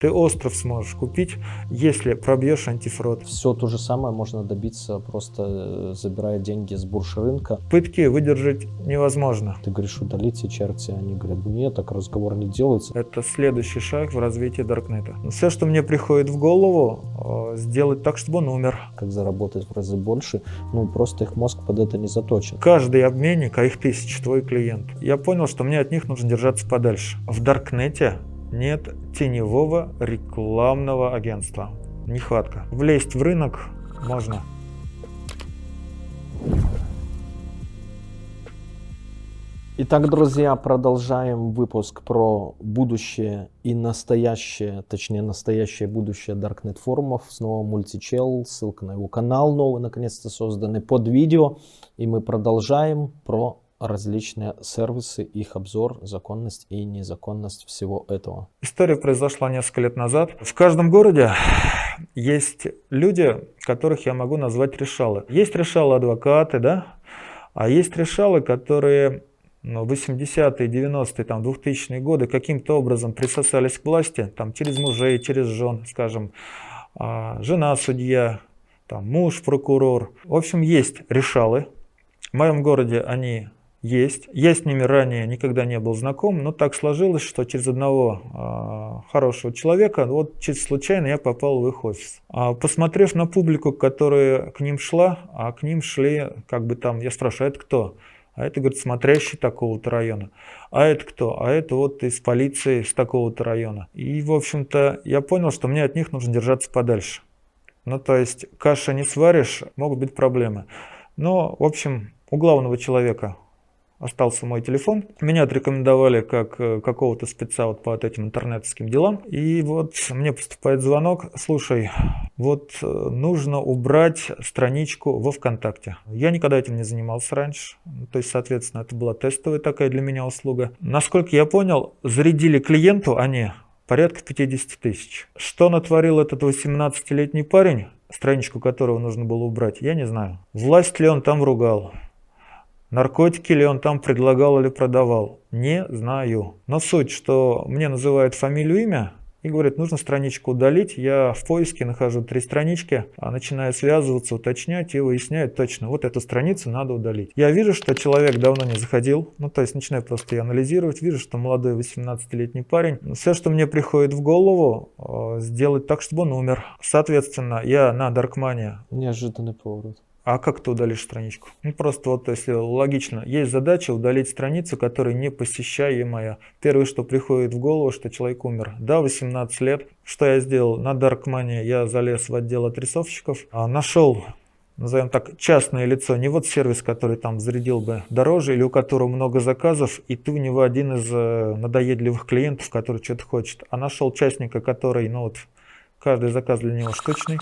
Ты остров сможешь купить, если пробьешь антифрод. Все то же самое можно добиться, просто забирая деньги с бурж-рынка. Пытки выдержать невозможно. Ты говоришь, удалите черти, они говорят, нет, так разговор не делается. Это следующий шаг в развитии Даркнета. Все, что мне приходит в голову, сделать так, чтобы он умер. Как заработать в разы больше, просто их мозг под это не заточен. Каждый обменник, а их 1000, твой клиент. Я понял, что мне от них нужно держаться подальше. В Даркнете нет теневого рекламного агентства. Нехватка. Влезть в рынок можно. Итак, друзья, продолжаем выпуск про будущее и настоящее, точнее настоящее будущее Darknet форумов. Снова Multichel, ссылка на его канал новый, наконец-то созданный под видео. И мы продолжаем про различные сервисы, их обзор, законность и незаконность всего этого. История произошла несколько лет назад. В каждом городе есть люди, которых я могу назвать решалы. Есть решалы-адвокаты, да? А есть решалы, которые в 80-е, 90-е, 2000-е годы каким-то образом присосались к власти, через мужей, через жен, скажем, жена судья, муж прокурор. В общем, есть решалы. В моем городе они есть. Я с ними ранее никогда не был знаком, но так сложилось, что через одного хорошего человека, чисто случайно я попал в их офис. Посмотрев на публику, которая к ним шла, а к ним шли, я спрашиваю, это кто? А это, говорит, смотрящий такого-то района. А это кто? А это из полиции с такого-то района. И, в общем-то, я понял, что мне от них нужно держаться подальше. То есть, каша не сваришь, могут быть проблемы. Но, в общем, у главного человека остался мой телефон. Меня отрекомендовали как какого-то спеца по этим интернетским делам. И мне поступает звонок. Слушай, нужно убрать страничку во ВКонтакте. Я никогда этим не занимался раньше. То есть, соответственно, это была тестовая такая для меня услуга. Насколько я понял, зарядили клиенту они порядка 50 тысяч. Что натворил этот 18-летний парень, страничку которого нужно было убрать, я не знаю. Власть ли он там ругал? Наркотики ли он там предлагал или продавал? Не знаю. Но суть, что мне называют фамилию, имя и говорят, нужно страничку удалить. Я в поиске нахожу 3 странички, начинаю связываться, уточнять и выясняю точно, эту страницу надо удалить. Я вижу, что человек давно не заходил, то есть начинаю просто ее анализировать, вижу, что молодой 18-летний парень. Все, что мне приходит в голову, сделать так, чтобы он умер. Соответственно, я на Darkmania. Неожиданный поворот. А как ты удалишь страничку? Просто если логично, есть задача удалить страницу, которая не посещаемая. Первое, что приходит в голову, что человек умер. Да, 18 лет. Что я сделал? На Darkmania я залез в отдел отрисовщиков, нашел, назовем так, частное лицо, не сервис, который зарядил бы дороже или у которого много заказов, и ты у него один из надоедливых клиентов, который что-то хочет, а нашел частника, который, каждый заказ для него штучный.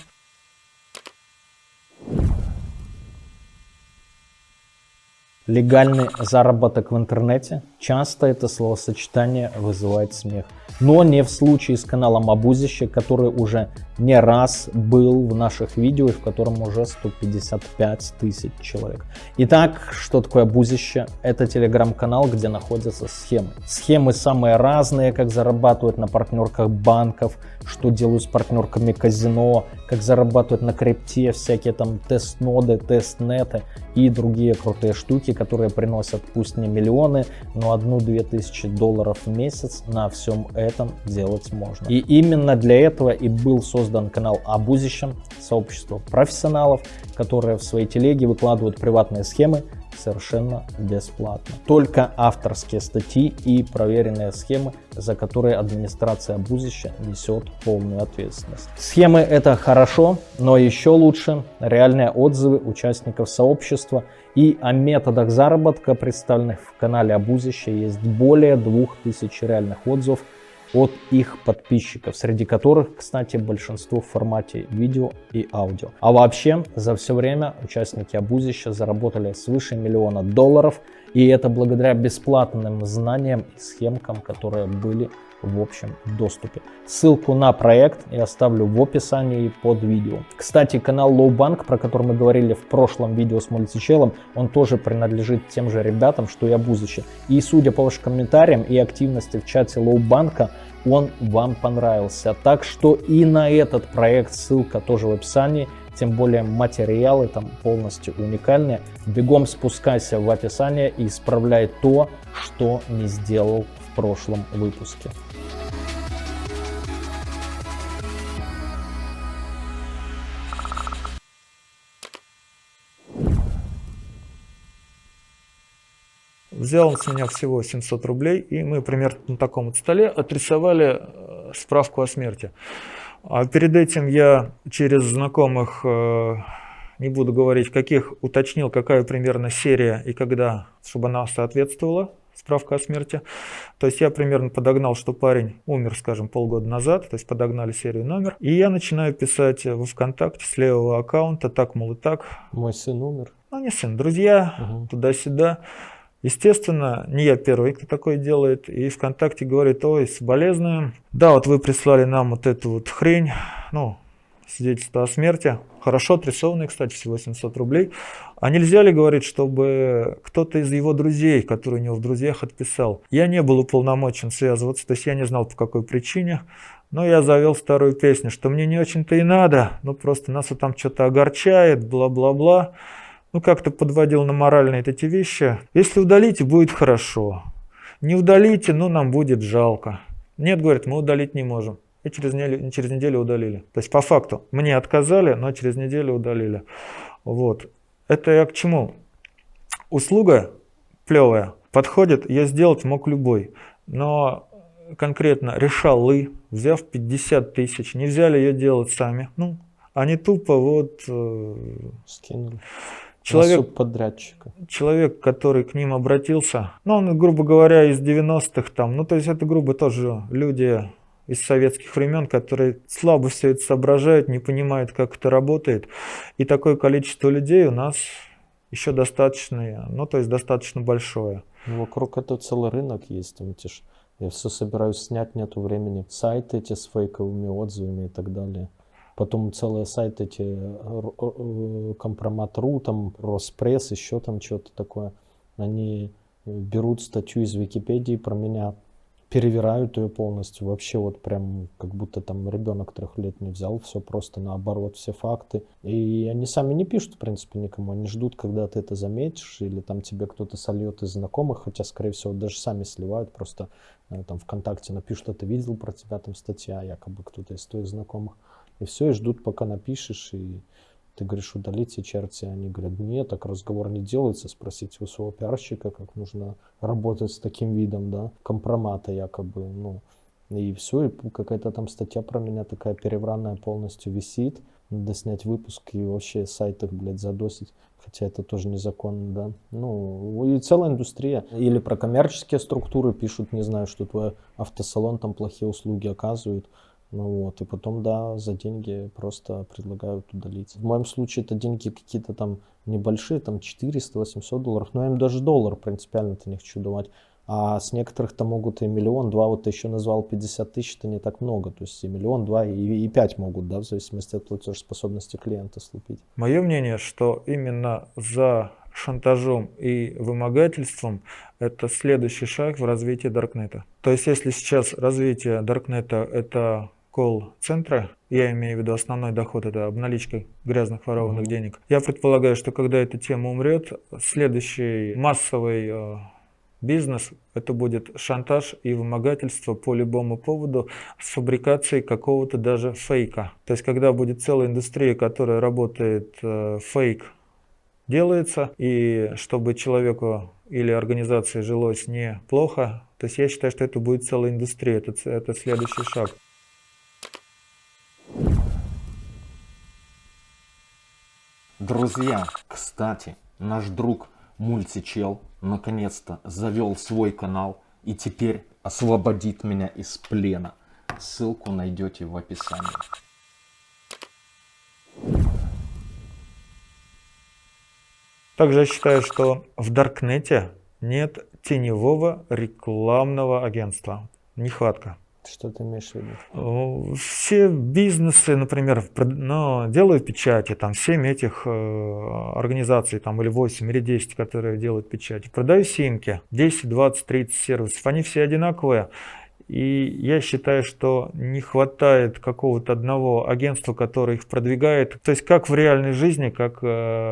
Легальный заработок в интернете. Часто это словосочетание вызывает смех. Но не в случае с каналом Абузище, который уже не раз был в наших видео и в котором уже 155 тысяч человек. Итак, что такое Абузище? Это телеграм-канал, где находятся схемы. Схемы самые разные, как зарабатывают на партнерках банков, что делают с партнерками казино, как зарабатывают на крипте, всякие тест-ноды, тест-неты и другие крутые штуки, которые приносят пусть не миллионы, но 1-2 тысячи долларов в месяц. На всем этом делать можно. И именно для этого и был создан канал Абузище, сообщество профессионалов, которые в своей телеге выкладывают приватные схемы совершенно бесплатно. Только авторские статьи и проверенные схемы, за которые администрация Абузища несет полную ответственность. Схемы это хорошо, но еще лучше реальные отзывы участников сообщества. И о методах заработка, представленных в канале Абузища, есть более 2000 реальных отзывов от их подписчиков, среди которых, кстати, большинство в формате видео и аудио. А вообще, за все время участники Абузища заработали свыше $1 миллиона, и это благодаря бесплатным знаниям и схемкам, которые были в общем доступе. Ссылку на проект я оставлю в описании под видео. Кстати, канал Lowbank, про который мы говорили в прошлом видео с Multichel, он тоже принадлежит тем же ребятам, что и Абузище. И судя по вашим комментариям и активности в чате Lowbank, он вам понравился. Так что и на этот проект ссылка тоже в описании. Тем более материалы там полностью уникальные. Бегом спускайся в описание и исправляй то, что не сделал в прошлом выпуске. Взял он с меня всего 700 рублей, и мы примерно на таком вот столе отрисовали справку о смерти. А перед этим я через знакомых, не буду говорить каких, уточнил, какая примерно серия и когда, чтобы она соответствовала, справка о смерти. То есть я примерно подогнал, что парень умер, скажем, полгода назад, то есть подогнали серию, номер. И я начинаю писать во ВКонтакте с левого аккаунта, так, мол, и так. Мой сын умер. Ну, не сын, друзья, туда-сюда. Естественно, не я первый, кто такое делает, и ВКонтакте говорит: ой, соболезную. Да, вот вы прислали нам вот эту вот хрень, ну, свидетельство о смерти. Хорошо отрисованное, кстати, всего 700 рублей. А нельзя ли, говорить, чтобы кто-то из его друзей, который у него в друзьях, отписал? Я не был уполномочен связываться, то есть я не знал, по какой причине. Но я завел старую песню, что мне не очень-то и надо, ну просто нас вот там что-то огорчает, бла-бла-бла. Ну, как-то подводил на моральные эти вещи. Если удалите, будет хорошо. Не удалите, ну, нам будет жалко. Нет, говорит, мы удалить не можем. И через неделю удалили. То есть, по факту, мне отказали, но через неделю удалили. Вот. Это я к чему? Услуга плевая. Подходит, ее сделать мог любой. Но конкретно решалы, взяв 50 тысяч, не взяли ее делать сами. Ну, они тупо вот... скинули. Подрядчика. Человек, который к ним обратился, ну, он, грубо говоря, из 90-х там, ну, то есть это, грубо, тоже люди из советских времен, которые слабо все это соображают, не понимают, как это работает. И такое количество людей у нас еще достаточно, ну, то есть достаточно большое. Вокруг этого целый рынок есть, там, я все собираюсь снять, нету времени. Сайты эти с фейковыми отзывами и так далее. Потом целые сайты эти, Компромат.ру, там, Роспресс, еще там что-то такое. Они берут статью из Википедии про меня, перевирают ее полностью. Вообще вот прям как будто там ребенок 3-летний взял, все просто наоборот, все факты. И они сами не пишут, в принципе, никому. Они ждут, когда ты это заметишь, или там тебе кто-то сольет из знакомых, хотя, скорее всего, даже сами сливают, просто там ВКонтакте напишут, что ты видел про тебя, там статья, якобы кто-то из твоих знакомых. И все, и ждут, пока напишешь, и ты говоришь, удалите, черти. Они говорят, нет, так разговор не делается. Спросите у своего пиарщика, как нужно работать с таким видом, да, компромата якобы, ну. И все, и какая-то там статья про меня такая перевранная полностью висит. Надо снять выпуск и вообще сайт их, блядь, задосить. Хотя это тоже незаконно, да. Ну, и целая индустрия. Или про коммерческие структуры пишут, не знаю, что твой автосалон там плохие услуги оказывает. Ну вот, и потом, да, за деньги просто предлагают удалить. В моем случае это деньги какие-то там небольшие, там 400-800 долларов. Но я им даже доллар принципиально-то не хочу давать. А с некоторых-то могут и 1 миллион, 2, вот ты еще назвал 50 тысяч, это не так много. То есть и 1 миллион, 2, и 5 могут, да, в зависимости от платежеспособности клиента слупить. Мое мнение, что именно за шантажом и вымогательством это следующий шаг в развитии Даркнета. То есть если сейчас развитие Даркнета это колл-центра, я имею в виду основной доход, это обналичка грязных ворованных денег. Я предполагаю, что когда эта тема умрет, следующий массовый бизнес это будет шантаж и вымогательство по любому поводу с фабрикацией какого-то даже фейка. То есть когда будет целая индустрия, которая работает фейк, делается, и чтобы человеку или организации жилось неплохо, то есть я считаю, что это будет целая индустрия, это следующий шаг. Друзья, кстати, наш друг Мультичел наконец-то завел свой канал и теперь освободит меня из плена. Ссылку найдете в описании. Также я считаю, что в Даркнете нет теневого рекламного агентства. Нехватка. Что ты имеешь в виду? Все бизнесы, например, делают печати, там 7 этих организаций, там, или 8, или 10, которые делают печати. Продаю симки, 10, 20, 30 сервисов, они все одинаковые. И я считаю, что не хватает какого-то одного агентства, которое их продвигает. То есть как в реальной жизни, как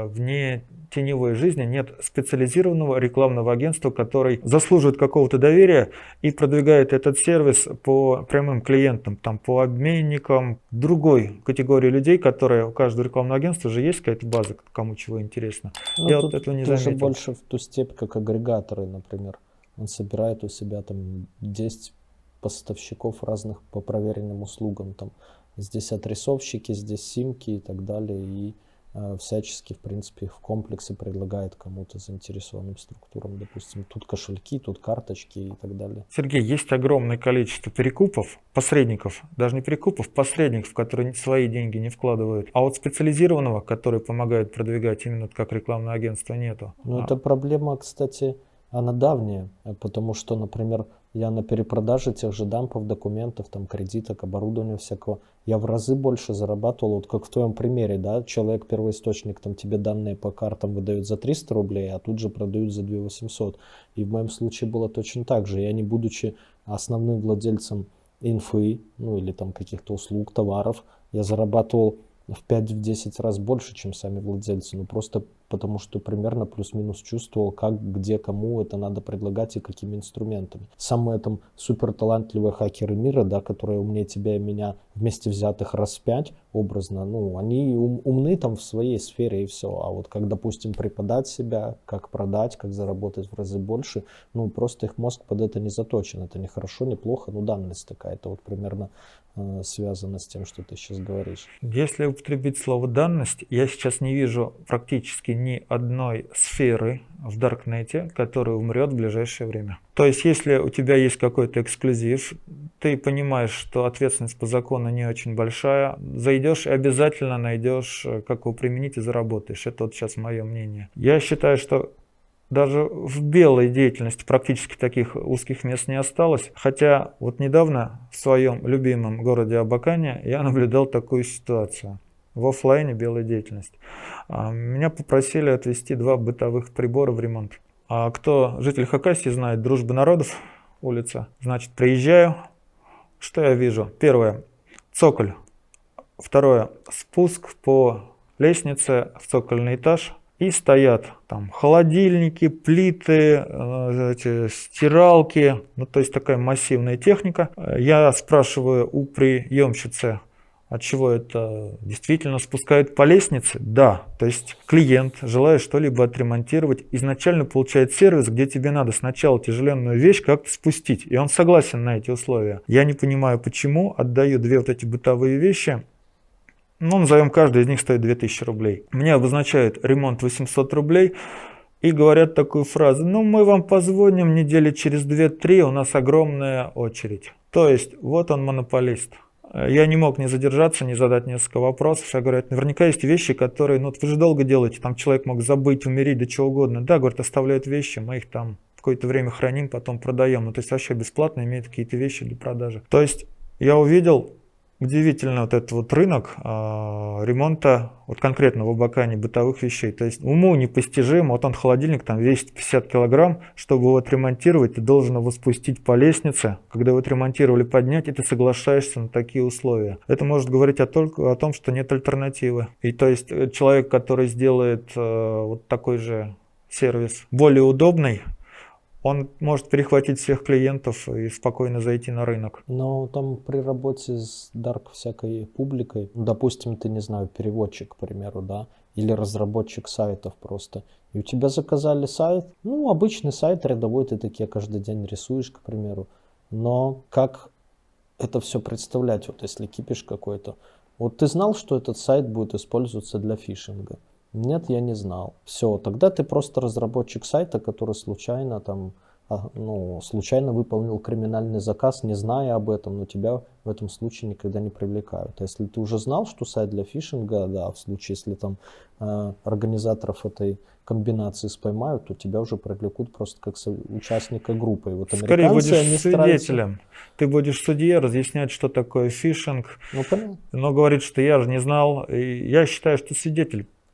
вне теневой жизни нет специализированного рекламного агентства, который заслуживает какого-то доверия и продвигает этот сервис по прямым клиентам, там, по обменникам, другой категории людей, которые у каждого рекламного агентства же есть какая-то база, кому чего интересно. Ну, Я тут вот этого не тоже заметил. больше в ту степь, как агрегаторы, например. Он собирает у себя там 10 поставщиков разных по проверенным услугам. Там здесь отрисовщики, здесь симки и так далее. И всячески, в принципе, их в комплексе предлагает кому-то заинтересованным структурам. Допустим, тут кошельки, тут карточки и так далее. Сергей, есть огромное количество перекупов, посредников, даже не перекупов, посредников, которые свои деньги не вкладывают. А вот специализированного, который помогает продвигать именно как рекламное агентство, нету. Но эта проблема, кстати, она давняя, потому что, например, я на перепродаже тех же дампов, документов, там, кредиток, оборудования всякого, я в разы больше зарабатывал, вот как в твоем примере, да, человек, первоисточник, там, тебе данные по картам выдают за 300 рублей, а тут же продают за 2 800. И в моем случае было точно так же. Я, не будучи основным владельцем инфы, ну, или там каких-то услуг, товаров, я зарабатывал в 5-10 раз больше, чем сами владельцы. Ну, просто потому что примерно плюс-минус чувствовал, как, где, кому это надо предлагать и какими инструментами. Самые там супер талантливые хакеры мира, да, которые умнее тебя и меня вместе взятых раз в 5 образно, ну, они умны там в своей сфере и все. А вот как, допустим, преподать себя, как продать, как заработать в разы больше, ну, просто их мозг под это не заточен. Это не хорошо, не плохо, ну, данность такая. Это вот примерно связано с тем, что ты сейчас говоришь. Если употребить слово «данность», я сейчас не вижу практически ни одной сферы в Даркнете, которая умрет в ближайшее время. То есть, если у тебя есть какой-то эксклюзив, ты понимаешь, что ответственность по закону не очень большая, зайдешь и обязательно найдешь, как его применить, и заработаешь. Это вот сейчас мое мнение. Я считаю, что даже в белой деятельности практически таких узких мест не осталось. Хотя вот недавно в своем любимом городе Абакане я наблюдал такую ситуацию. В офлайне белая деятельность. Меня попросили отвезти 2 бытовых прибора в ремонт. А кто житель Хакасии знает, Дружбы народов, улица. Значит, приезжаю. Что я вижу? Первое — цоколь. Второе — спуск по лестнице в цокольный этаж. И стоят там холодильники, плиты, стиралки, ну то есть такая массивная техника. Я спрашиваю у приемщицы, от чего это действительно спускают по лестнице? Да, то есть клиент, желая что-либо отремонтировать, изначально получает сервис, где тебе надо сначала тяжеленную вещь как-то спустить, и он согласен на эти условия. Я не понимаю, почему отдаю 2 вот эти бытовые вещи. Ну, назовем, каждый из них стоит 2000 рублей. Мне обозначают ремонт 800 рублей и говорят такую фразу: ну, мы вам позвоним недели через 2-3, у нас огромная очередь. То есть, вот он монополист. Я не мог не задержаться, не задать несколько вопросов. Я говорю, наверняка есть вещи, которые, ну, вы же долго делаете, там человек мог забыть, умереть, да чего угодно. Да, говорят, оставляют вещи, мы их там какое-то время храним, потом продаем. Ну, то есть, вообще бесплатно имеют какие-то вещи для продажи. То есть, я увидел удивительно вот этот вот рынок ремонта, вот конкретно в Абакане, бытовых вещей. То есть уму непостижимо, вот он холодильник там весит 50 килограмм, чтобы его отремонтировать, ты должен его спустить по лестнице, когда его отремонтировали, поднять, и ты соглашаешься на такие условия. Это может говорить только о том, что нет альтернативы. И то есть человек, который сделает вот такой же сервис более удобный, он может перехватить всех клиентов и спокойно зайти на рынок. Но там при работе с дарк всякой публикой, допустим, ты, не знаю, переводчик, к примеру, да, или разработчик сайтов просто, и у тебя заказали сайт, ну, обычный сайт рядовой, ты такие каждый день рисуешь, к примеру, но как это все представлять, вот если кипиш какой-то, вот ты знал, что этот сайт будет использоваться для фишинга? Нет, я не знал. Все, тогда ты просто разработчик сайта, который случайно там, случайно выполнил криминальный заказ, не зная об этом, но тебя в этом случае никогда не привлекают. А если ты уже знал, что сайт для фишинга, да, в случае, если там организаторов этой комбинации споймают, то тебя уже привлекут просто как участника группы. И вот скорее будешь свидетелем. Стараются... Ты будешь судье разъяснять, что такое фишинг. Ну, понятно. Но говорит, что я же не знал. И я считаю, что свидетель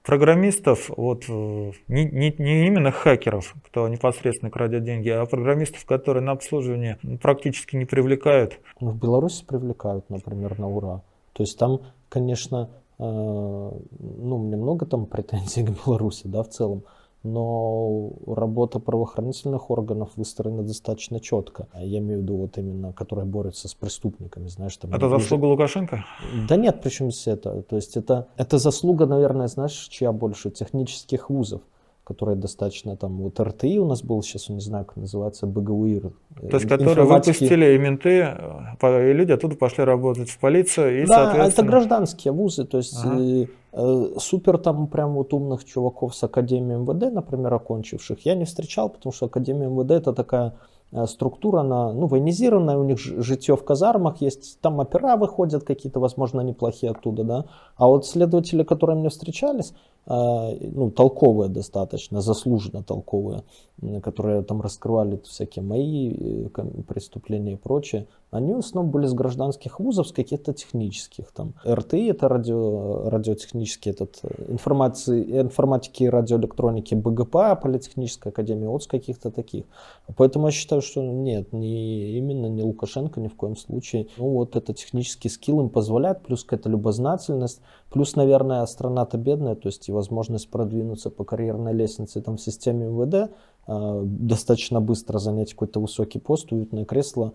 программистов, вот, не именно хакеров, кто непосредственно крадет деньги, а программистов, которые на обслуживание практически не привлекают. Ну, в Беларуси привлекают, например, на ура. То есть там, конечно, ну, у меня много там претензий к Беларуси, да, в целом. Но работа правоохранительных органов выстроена достаточно четко. Я имею в виду вот именно, которые борются с преступниками, знаешь, там. Это заслуга Лукашенко? Да нет, причем здесь это. То есть это заслуга, наверное, знаешь, чья больше? Технических вузов, которые достаточно там, вот РТИ у нас был сейчас, не знаю, как называется, БГУИР. То есть, которые выпустили и менты, и люди оттуда пошли работать в полицию, и, да, соответственно... это гражданские вузы, то есть супер там прям вот умных чуваков с Академией МВД, например, окончивших, я не встречал, потому что Академия МВД это такая структура, она, ну, военизированная, у них житье в казармах есть, там опера выходят какие-то, возможно, неплохие оттуда, да, а вот следователи, которые мне встречались, ну, толковые достаточно, заслуженно толковые, которые там раскрывали всякие мои преступления и прочее, они в основном были с гражданских вузов, с каких-то технических, там, РТИ, это радиотехнический, информатики и радиоэлектроники БГПА, Политехническая академия, вот с каких-то таких. Поэтому я считаю, что нет, не Лукашенко ни в коем случае. Ну вот это технический скилл им позволяет, плюс какая-то любознательность, плюс, наверное, страна-то бедная, то есть и возможность продвинуться по карьерной лестнице там в системе МВД, достаточно быстро занять какой-то высокий пост, уютное кресло,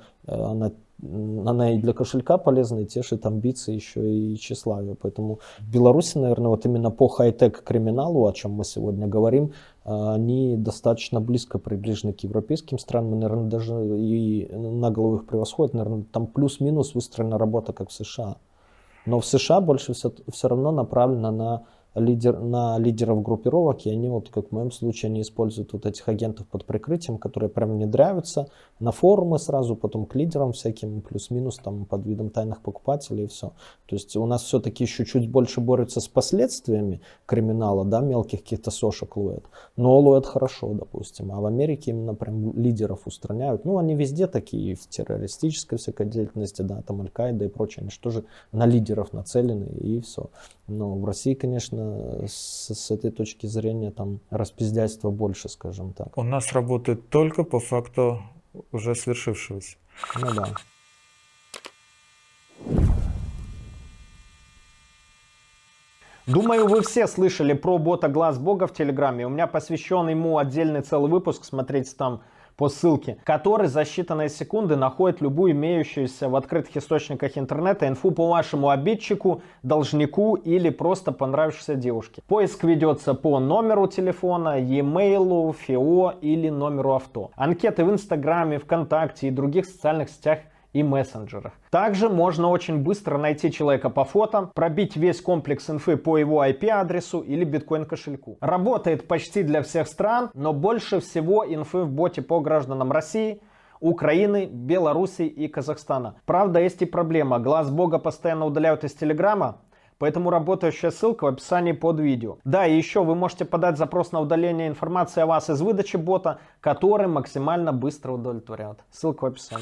она и для кошелька полезна, и тешит амбиции еще и тщеславие. Поэтому в Беларуси, наверное, вот именно по хай-тек криминалу, о чем мы сегодня говорим, они достаточно близко приближены к европейским странам, наверное, даже и на голову их превосходят, наверное, там плюс-минус выстроена работа, как в США. Но в США больше все равно направлено на лидеров группировок, и они, вот как в моем случае, они используют вот этих агентов под прикрытием, которые прям внедряются на форумы сразу, потом к лидерам всяким, плюс-минус там под видом тайных покупателей и все. То есть у нас все-таки еще чуть больше борются с последствиями криминала, да, мелких каких-то сошек ловят, но ловят хорошо, допустим, а в Америке именно прям лидеров устраняют. Ну, они везде такие, в террористической всякой деятельности, да, там Аль-Каида и прочее, они же тоже на лидеров нацелены, и все. Но в России, конечно, с этой точки зрения там распиздяйства больше, скажем так. У нас работает только по факту уже свершившегося. Ну да. Думаю, вы все слышали про бота Глаз Бога в Телеграме. У меня посвящен ему отдельный целый выпуск, смотрите там по ссылке, который за считанные секунды находит любую имеющуюся в открытых источниках интернета инфу по вашему обидчику, должнику или просто понравившейся девушке. Поиск ведется по номеру телефона, e-mail, ФИО или номеру авто. Анкеты в Инстаграме, ВКонтакте и других социальных сетях и мессенджерах. Также можно очень быстро найти человека по фото, пробить весь комплекс инфы по его IP-адресу или биткоин-кошельку. Работает почти для всех стран, но больше всего инфы в боте по гражданам России, Украины, Беларуси и Казахстана. Правда, есть и проблема. Глаз Бога постоянно удаляют из Телеграма, поэтому работающая ссылка в описании под видео. Да, и еще вы можете подать запрос на удаление информации о вас из выдачи бота, который максимально быстро удовлетворяет. Ссылка в описании.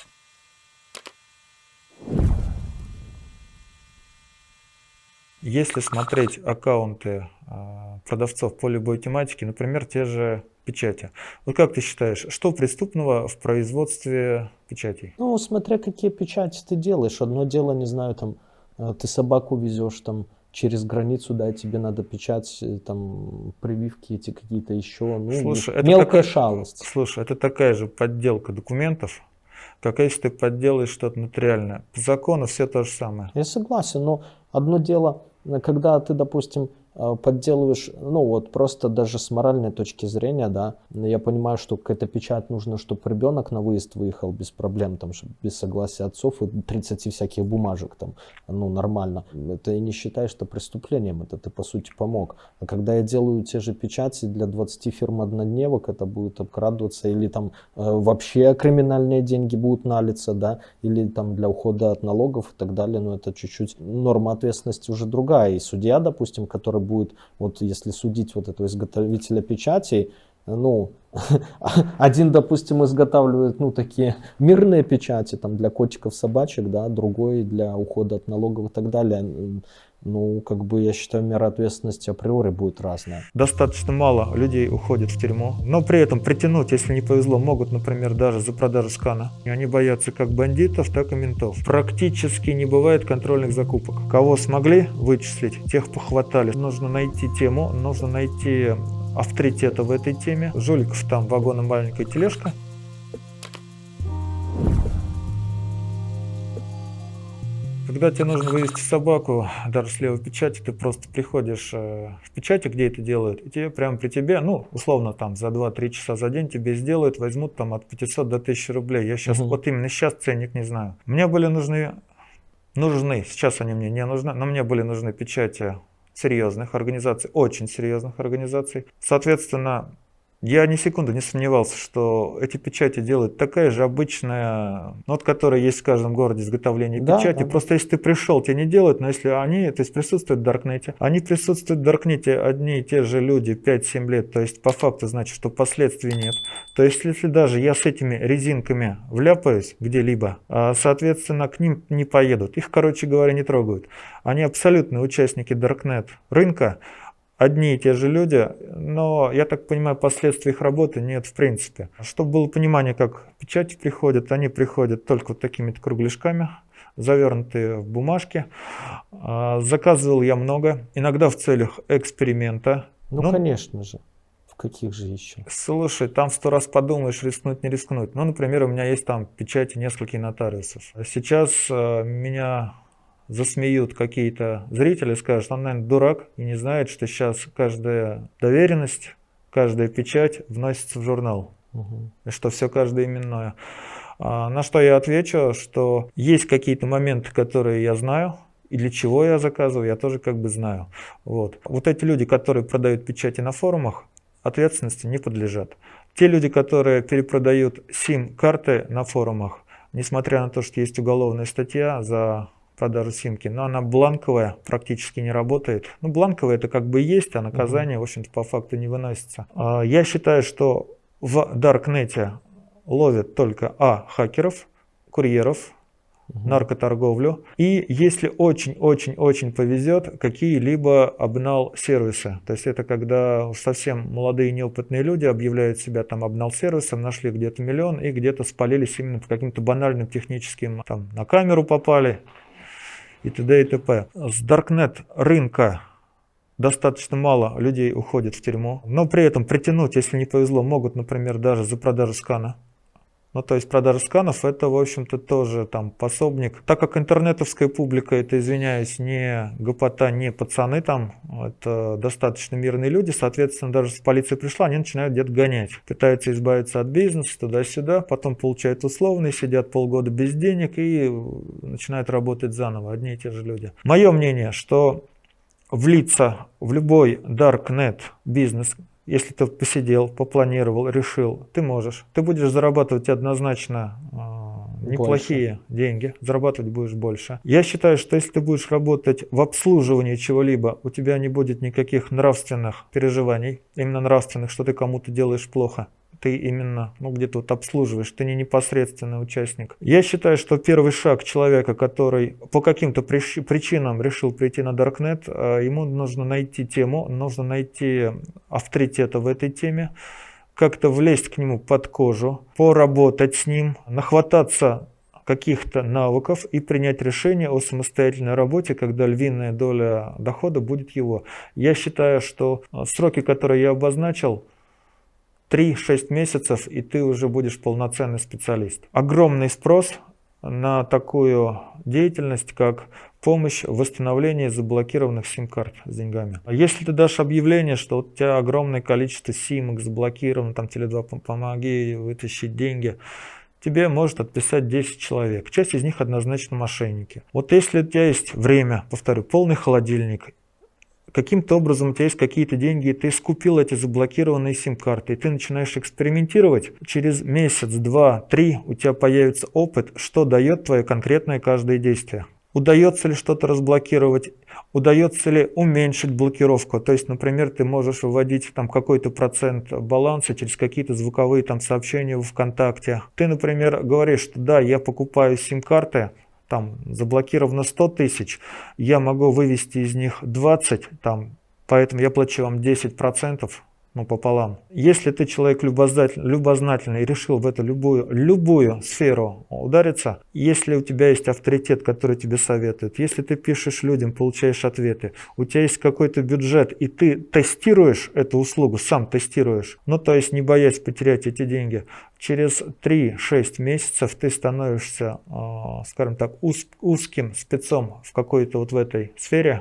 Если смотреть аккаунты продавцов по любой тематике, например, те же печати. Вот как ты считаешь, что преступного в производстве печатей? Ну, смотря какие печати ты делаешь. Одно дело, не знаю, там, ты собаку везешь там через границу, да, тебе надо печать, там, прививки эти какие-то еще. Ну, Слушай, мелкая шалость. Слушай, это такая же подделка документов, как если ты подделаешь что-то нотариальное. По закону все то же самое. Я согласен, но одно дело, когда ты, допустим, подделываешь, ну вот просто даже с моральной точки зрения, да, я понимаю, что какая-то печать нужна, чтобы ребенок на выезд выехал без проблем, там, без согласия отцов и 30 всяких бумажек, там, ну нормально. Это я не считаю, что преступлением, это ты по сути помог. А когда я делаю те же печати для 20 фирм однодневок, это будет обкрадываться, или там вообще криминальные деньги будут налиться, да, или там для ухода от налогов и так далее, но это чуть-чуть норма ответственности уже другая. И судья, допустим, который будет, вот если судить вот этого изготовителя печатей, ну, один, допустим, изготавливает, ну, такие мирные печати там для котиков, собачек, да, другой для ухода от налогов и так далее. Ну, как бы, я считаю, мера ответственности априори будет разная. Достаточно мало людей уходит в тюрьму, но при этом притянуть, если не повезло, могут, например, даже за продажу скана. И они боятся как бандитов, так и ментов. Практически не бывает контрольных закупок. Кого смогли вычислить, тех похватали. Нужно найти тему, нужно найти авторитета в этой теме. Жуликов там вагон и маленькая тележка. Когда тебе нужно вывести собаку, даже с левой печати, ты просто приходишь в печати, где это делают, и тебе прямо при тебе, ну, условно, там, за 2-3 часа за день тебе сделают, возьмут там от 500 до 1000 рублей. Я сейчас, вот именно сейчас ценник не знаю. Мне были нужны, сейчас они мне не нужны, но мне были нужны печати серьезных организаций, очень серьезных организаций. Соответственно, я ни секунды не сомневался, что эти печати делают такая же обычная, ну, вот которая есть в каждом городе, изготовление печати. Просто если ты пришел, тебе не делают, но если они, то есть присутствуют в Даркнете, они присутствуют в Даркнете одни и те же люди 5-7 лет, то есть по факту значит, что последствий нет. То есть если даже я с этими резинками вляпаюсь где-либо, соответственно, к ним не поедут. Их, короче говоря, не трогают. Они абсолютные участники Даркнет рынка. Одни и те же люди, но, я так понимаю, последствий их работы нет в принципе. Чтобы было понимание, как печати приходят, они приходят только вот такими-то кругляшками, завернутые в бумажки. Заказывал я много, иногда в целях эксперимента. Ну, конечно же. В каких же еще? Слушай, там 100 раз подумаешь, рискнуть, не рискнуть. Ну, например, у меня есть там печати нескольких нотариусов. Сейчас меня засмеют какие-то зрители, скажут, он, наверное, дурак и не знает, что сейчас каждая доверенность, каждая печать вносится в журнал, и что все каждое именное. На что я отвечу, что есть какие-то моменты, которые я знаю, и для чего я заказываю, я тоже как бы знаю. Вот эти люди, которые продают печати на форумах, ответственности не подлежат. Те люди, которые перепродают сим-карты на форумах, несмотря на то, что есть уголовная статья за продажу симки, но она бланковая, практически не работает. Ну, бланковая это как бы есть, а наказание, в общем-то, по факту не выносится. Я считаю, что в Даркнете ловят только хакеров, курьеров, наркоторговлю. И если очень-очень-очень повезет, какие-либо обнал-сервисы. То есть это когда совсем молодые неопытные люди объявляют себя там обнал-сервисом, нашли где-то миллион и где-то спалились именно по каким-то банальным техническим, там на камеру попали и т.д. и т.п. С Даркнет рынка достаточно мало людей уходит в тюрьму, но при этом притянуть, если не повезло, могут, например, даже за продажу скана. Ну, то есть продажа сканов это, в общем-то, тоже там пособник. Так как интернетовская публика, это, извиняюсь, не гопота, не пацаны там, это достаточно мирные люди, соответственно, даже если полиция пришла, они начинают где-то гонять. Пытаются избавиться от бизнеса туда-сюда, потом получают условные, сидят полгода без денег и начинают работать заново, одни и те же люди. Мое мнение, что влиться в любой Darknet бизнес, если ты посидел, попланировал, решил, ты можешь. Ты будешь зарабатывать однозначно неплохие деньги, зарабатывать будешь больше. Я считаю, что если ты будешь работать в обслуживании чего-либо, у тебя не будет никаких нравственных переживаний, именно нравственных, что ты кому-то делаешь плохо. Ты именно, где-то вот обслуживаешь, ты не непосредственный участник. Я считаю, что первый шаг человека, который по каким-то причинам решил прийти на Darknet, ему нужно найти тему, нужно найти авторитета в этой теме, как-то влезть к нему под кожу, поработать с ним, нахвататься каких-то навыков и принять решение о самостоятельной работе, когда львиная доля дохода будет его. Я считаю, что сроки, которые я обозначил, 3-6 месяцев, и ты уже будешь полноценный специалист. Огромный спрос на такую деятельность, как помощь в восстановлении заблокированных сим-карт с деньгами. Если ты дашь объявление, что у тебя огромное количество симок заблокировано, там Теле2 помоги вытащить деньги, тебе может отписать 10 человек. Часть из них однозначно мошенники. Вот если у тебя есть время, повторю, полный холодильник, каким-то образом у тебя есть какие-то деньги, и ты скупил эти заблокированные сим-карты, и ты начинаешь экспериментировать, через месяц, 2, 3 у тебя появится опыт, что дает твое конкретное каждое действие. удается ли что-то разблокировать, удается ли уменьшить блокировку. То есть, например, ты можешь выводить там какой-то процент баланса через какие-то звуковые там сообщения в ВКонтакте. Ты, например, говоришь, что да, я покупаю сим-карты, там заблокировано 100 тысяч, я могу вывести из них 20, там, поэтому я плачу вам 10%, ну, пополам. Если ты человек любознательный и решил в эту любую сферу удариться, если у тебя есть авторитет, который тебе советует, если ты пишешь людям, получаешь ответы, у тебя есть какой-то бюджет, и ты тестируешь эту услугу, сам тестируешь, ну, то есть не боясь потерять эти деньги, через 3-6 месяцев ты становишься, скажем так, узким спецом в какой-то вот в этой сфере.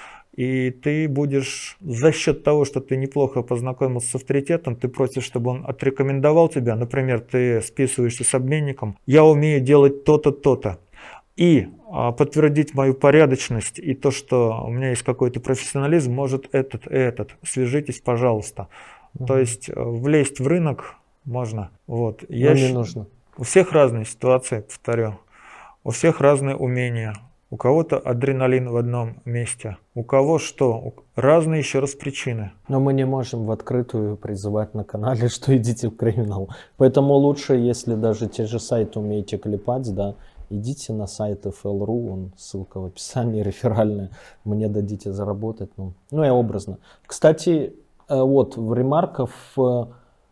И ты будешь за счет того, что ты неплохо познакомился с авторитетом, ты просишь, чтобы он отрекомендовал тебя. Например, ты списываешься с обменником. Я умею делать то-то, то-то. И подтвердить мою порядочность и то, что у меня есть какой-то профессионализм, может этот. Свяжитесь, пожалуйста. То есть влезть в рынок можно. Вот. Но не нужно. У всех разные ситуации, повторю. У всех разные умения. У кого-то адреналин в одном месте, у кого что, разные еще раз причины. Но мы не можем в открытую призывать на канале, что идите в криминал. Поэтому лучше, если даже те же сайты умеете клепать, да, идите на сайт FL.ru, ссылка в описании, реферальная, мне дадите заработать, ну и образно. Кстати, вот в ремарках в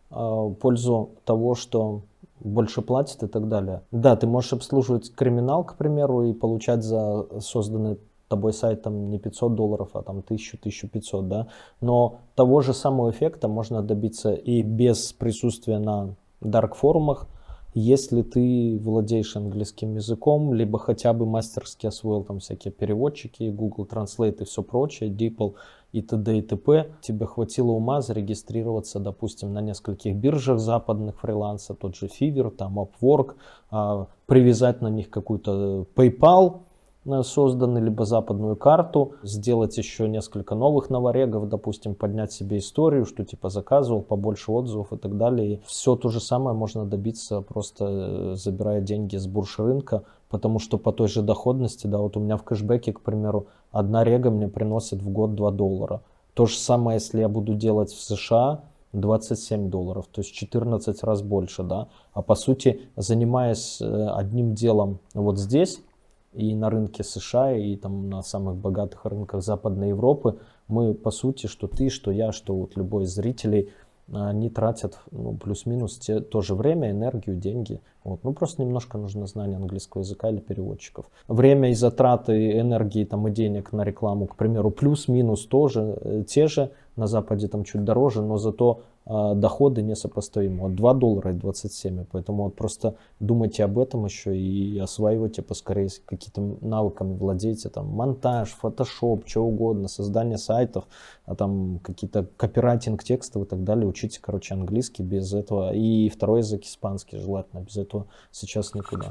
пользу того, что больше платит и так далее. Да, ты можешь обслуживать криминал, к примеру, и получать за созданный тобой сайт там не $500, а там 1000-1500, да. Но того же самого эффекта можно добиться и без присутствия на дарк-форумах, если ты владеешь английским языком, либо хотя бы мастерски освоил там всякие переводчики, Google Translate и все прочее, DeepL и т.д. и т.п. Тебе хватило ума зарегистрироваться, допустим, на нескольких биржах западных фриланса, тот же Fiverr, там Upwork, привязать на них какую-то PayPal созданный, либо западную карту, сделать еще несколько новых новорегов, допустим, поднять себе историю, что типа заказывал, побольше отзывов и так далее. И все то же самое можно добиться, просто забирая деньги с бурж рынка, потому что по той же доходности, да, вот у меня в кэшбэке, к примеру, одна рега мне приносит в год $2. То же самое, если я буду делать в США, $27, то есть 14 раз больше, да. А по сути, занимаясь одним делом вот здесь, и на рынке США, и там на самых богатых рынках Западной Европы, мы по сути, что ты, что я, что вот любой из зрителей, они тратят плюс-минус то же время, энергию, деньги. Вот. Ну просто немножко нужно знание английского языка или переводчиков. Время и затраты энергии там, и денег на рекламу, к примеру, плюс-минус тоже те же, на Западе там чуть дороже, но зато доходы несопоставимы. Вот $2 и 27. Поэтому вот просто думайте об этом еще и осваивайте поскорее, какие-то навыками владейте. Там монтаж, фотошоп, что угодно, создание сайтов, там какие-то копирайтинг текстов и так далее. Учите, короче, английский без этого. И второй язык испанский желательно. Без этого сейчас никуда.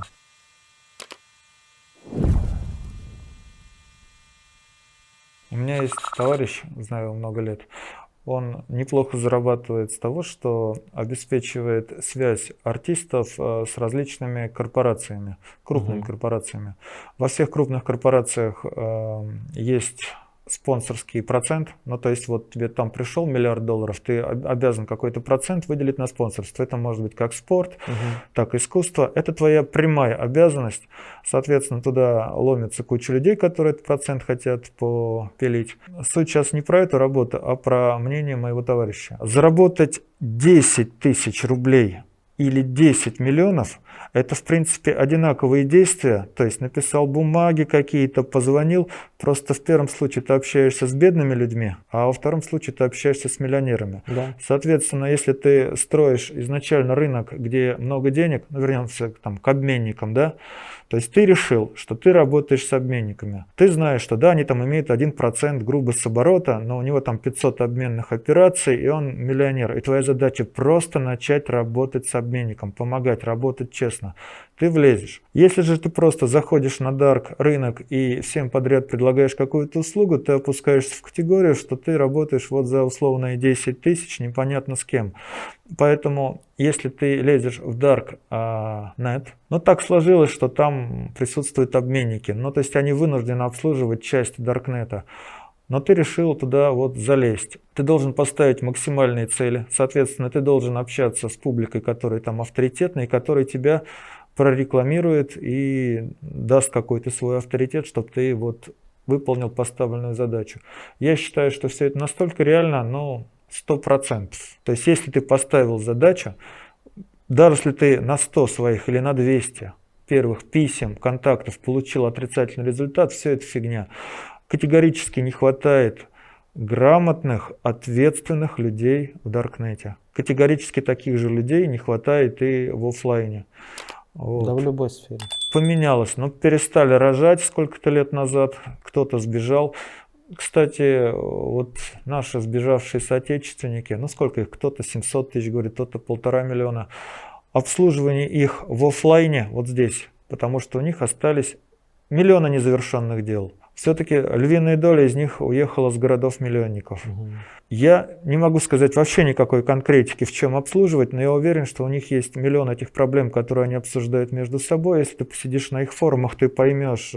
У меня есть товарищ, знаю его много лет. Он неплохо зарабатывает с того, что обеспечивает связь артистов с различными корпорациями, крупными корпорациями. Во всех крупных корпорациях есть спонсорский процент, ну то есть вот тебе там пришел $1 миллиард, ты обязан какой-то процент выделить на спонсорство. Это может быть как спорт, так и искусство. Это твоя прямая обязанность. Соответственно, туда ломится куча людей, которые этот процент хотят попилить. Суть сейчас не про эту работу, а про мнение моего товарища. Заработать 10 тысяч рублей или 10 миллионов – это, в принципе, одинаковые действия. То есть написал бумаги какие-то, позвонил. Просто в первом случае ты общаешься с бедными людьми, а во втором случае ты общаешься с миллионерами. Да. Соответственно, если ты строишь изначально рынок, где много денег, ну, вернемся там, к обменникам, да, то есть ты решил, что ты работаешь с обменниками. Ты знаешь, что да, они там имеют 1% грубо с оборота, но у него там 500 обменных операций, и он миллионер. И твоя задача просто начать работать с обменником, помогать, работать честно, ты влезешь. Если же ты просто заходишь на дарк рынок и всем подряд предлагаешь какую-то услугу, ты опускаешься в категорию, что ты работаешь вот за условные 10 тысяч, непонятно с кем. Поэтому, если ты лезешь в Dark Net, ну так сложилось, что там присутствуют обменники, ну то есть они вынуждены обслуживать часть Даркнета, но ты решил туда вот залезть. Ты должен поставить максимальные цели, соответственно, ты должен общаться с публикой, которая там авторитетная, и которая тебя прорекламирует и даст какой-то свой авторитет, чтобы ты вот выполнил поставленную задачу. Я считаю, что все это настолько реально, но 100%. То есть, если ты поставил задачу, даже если ты на 100 своих или на 200 первых писем, контактов получил отрицательный результат, все это фигня. Категорически не хватает грамотных, ответственных людей в Даркнете. Категорически таких же людей не хватает и в офлайне. Вот. Да в любой сфере. Поменялось, но перестали рожать сколько-то лет назад, кто-то сбежал. Кстати, вот наши сбежавшие соотечественники, ну сколько их, кто-то 700 тысяч говорит, кто-то 1,5 миллиона. Обслуживание их в офлайне вот здесь, потому что у них остались миллионы незавершенных дел. Все-таки львиная доля из них уехала с городов-миллионников. Я не могу сказать вообще никакой конкретики, в чем обслуживать, но я уверен, что у них есть миллион этих проблем, которые они обсуждают между собой. Если ты посидишь на их форумах, ты поймешь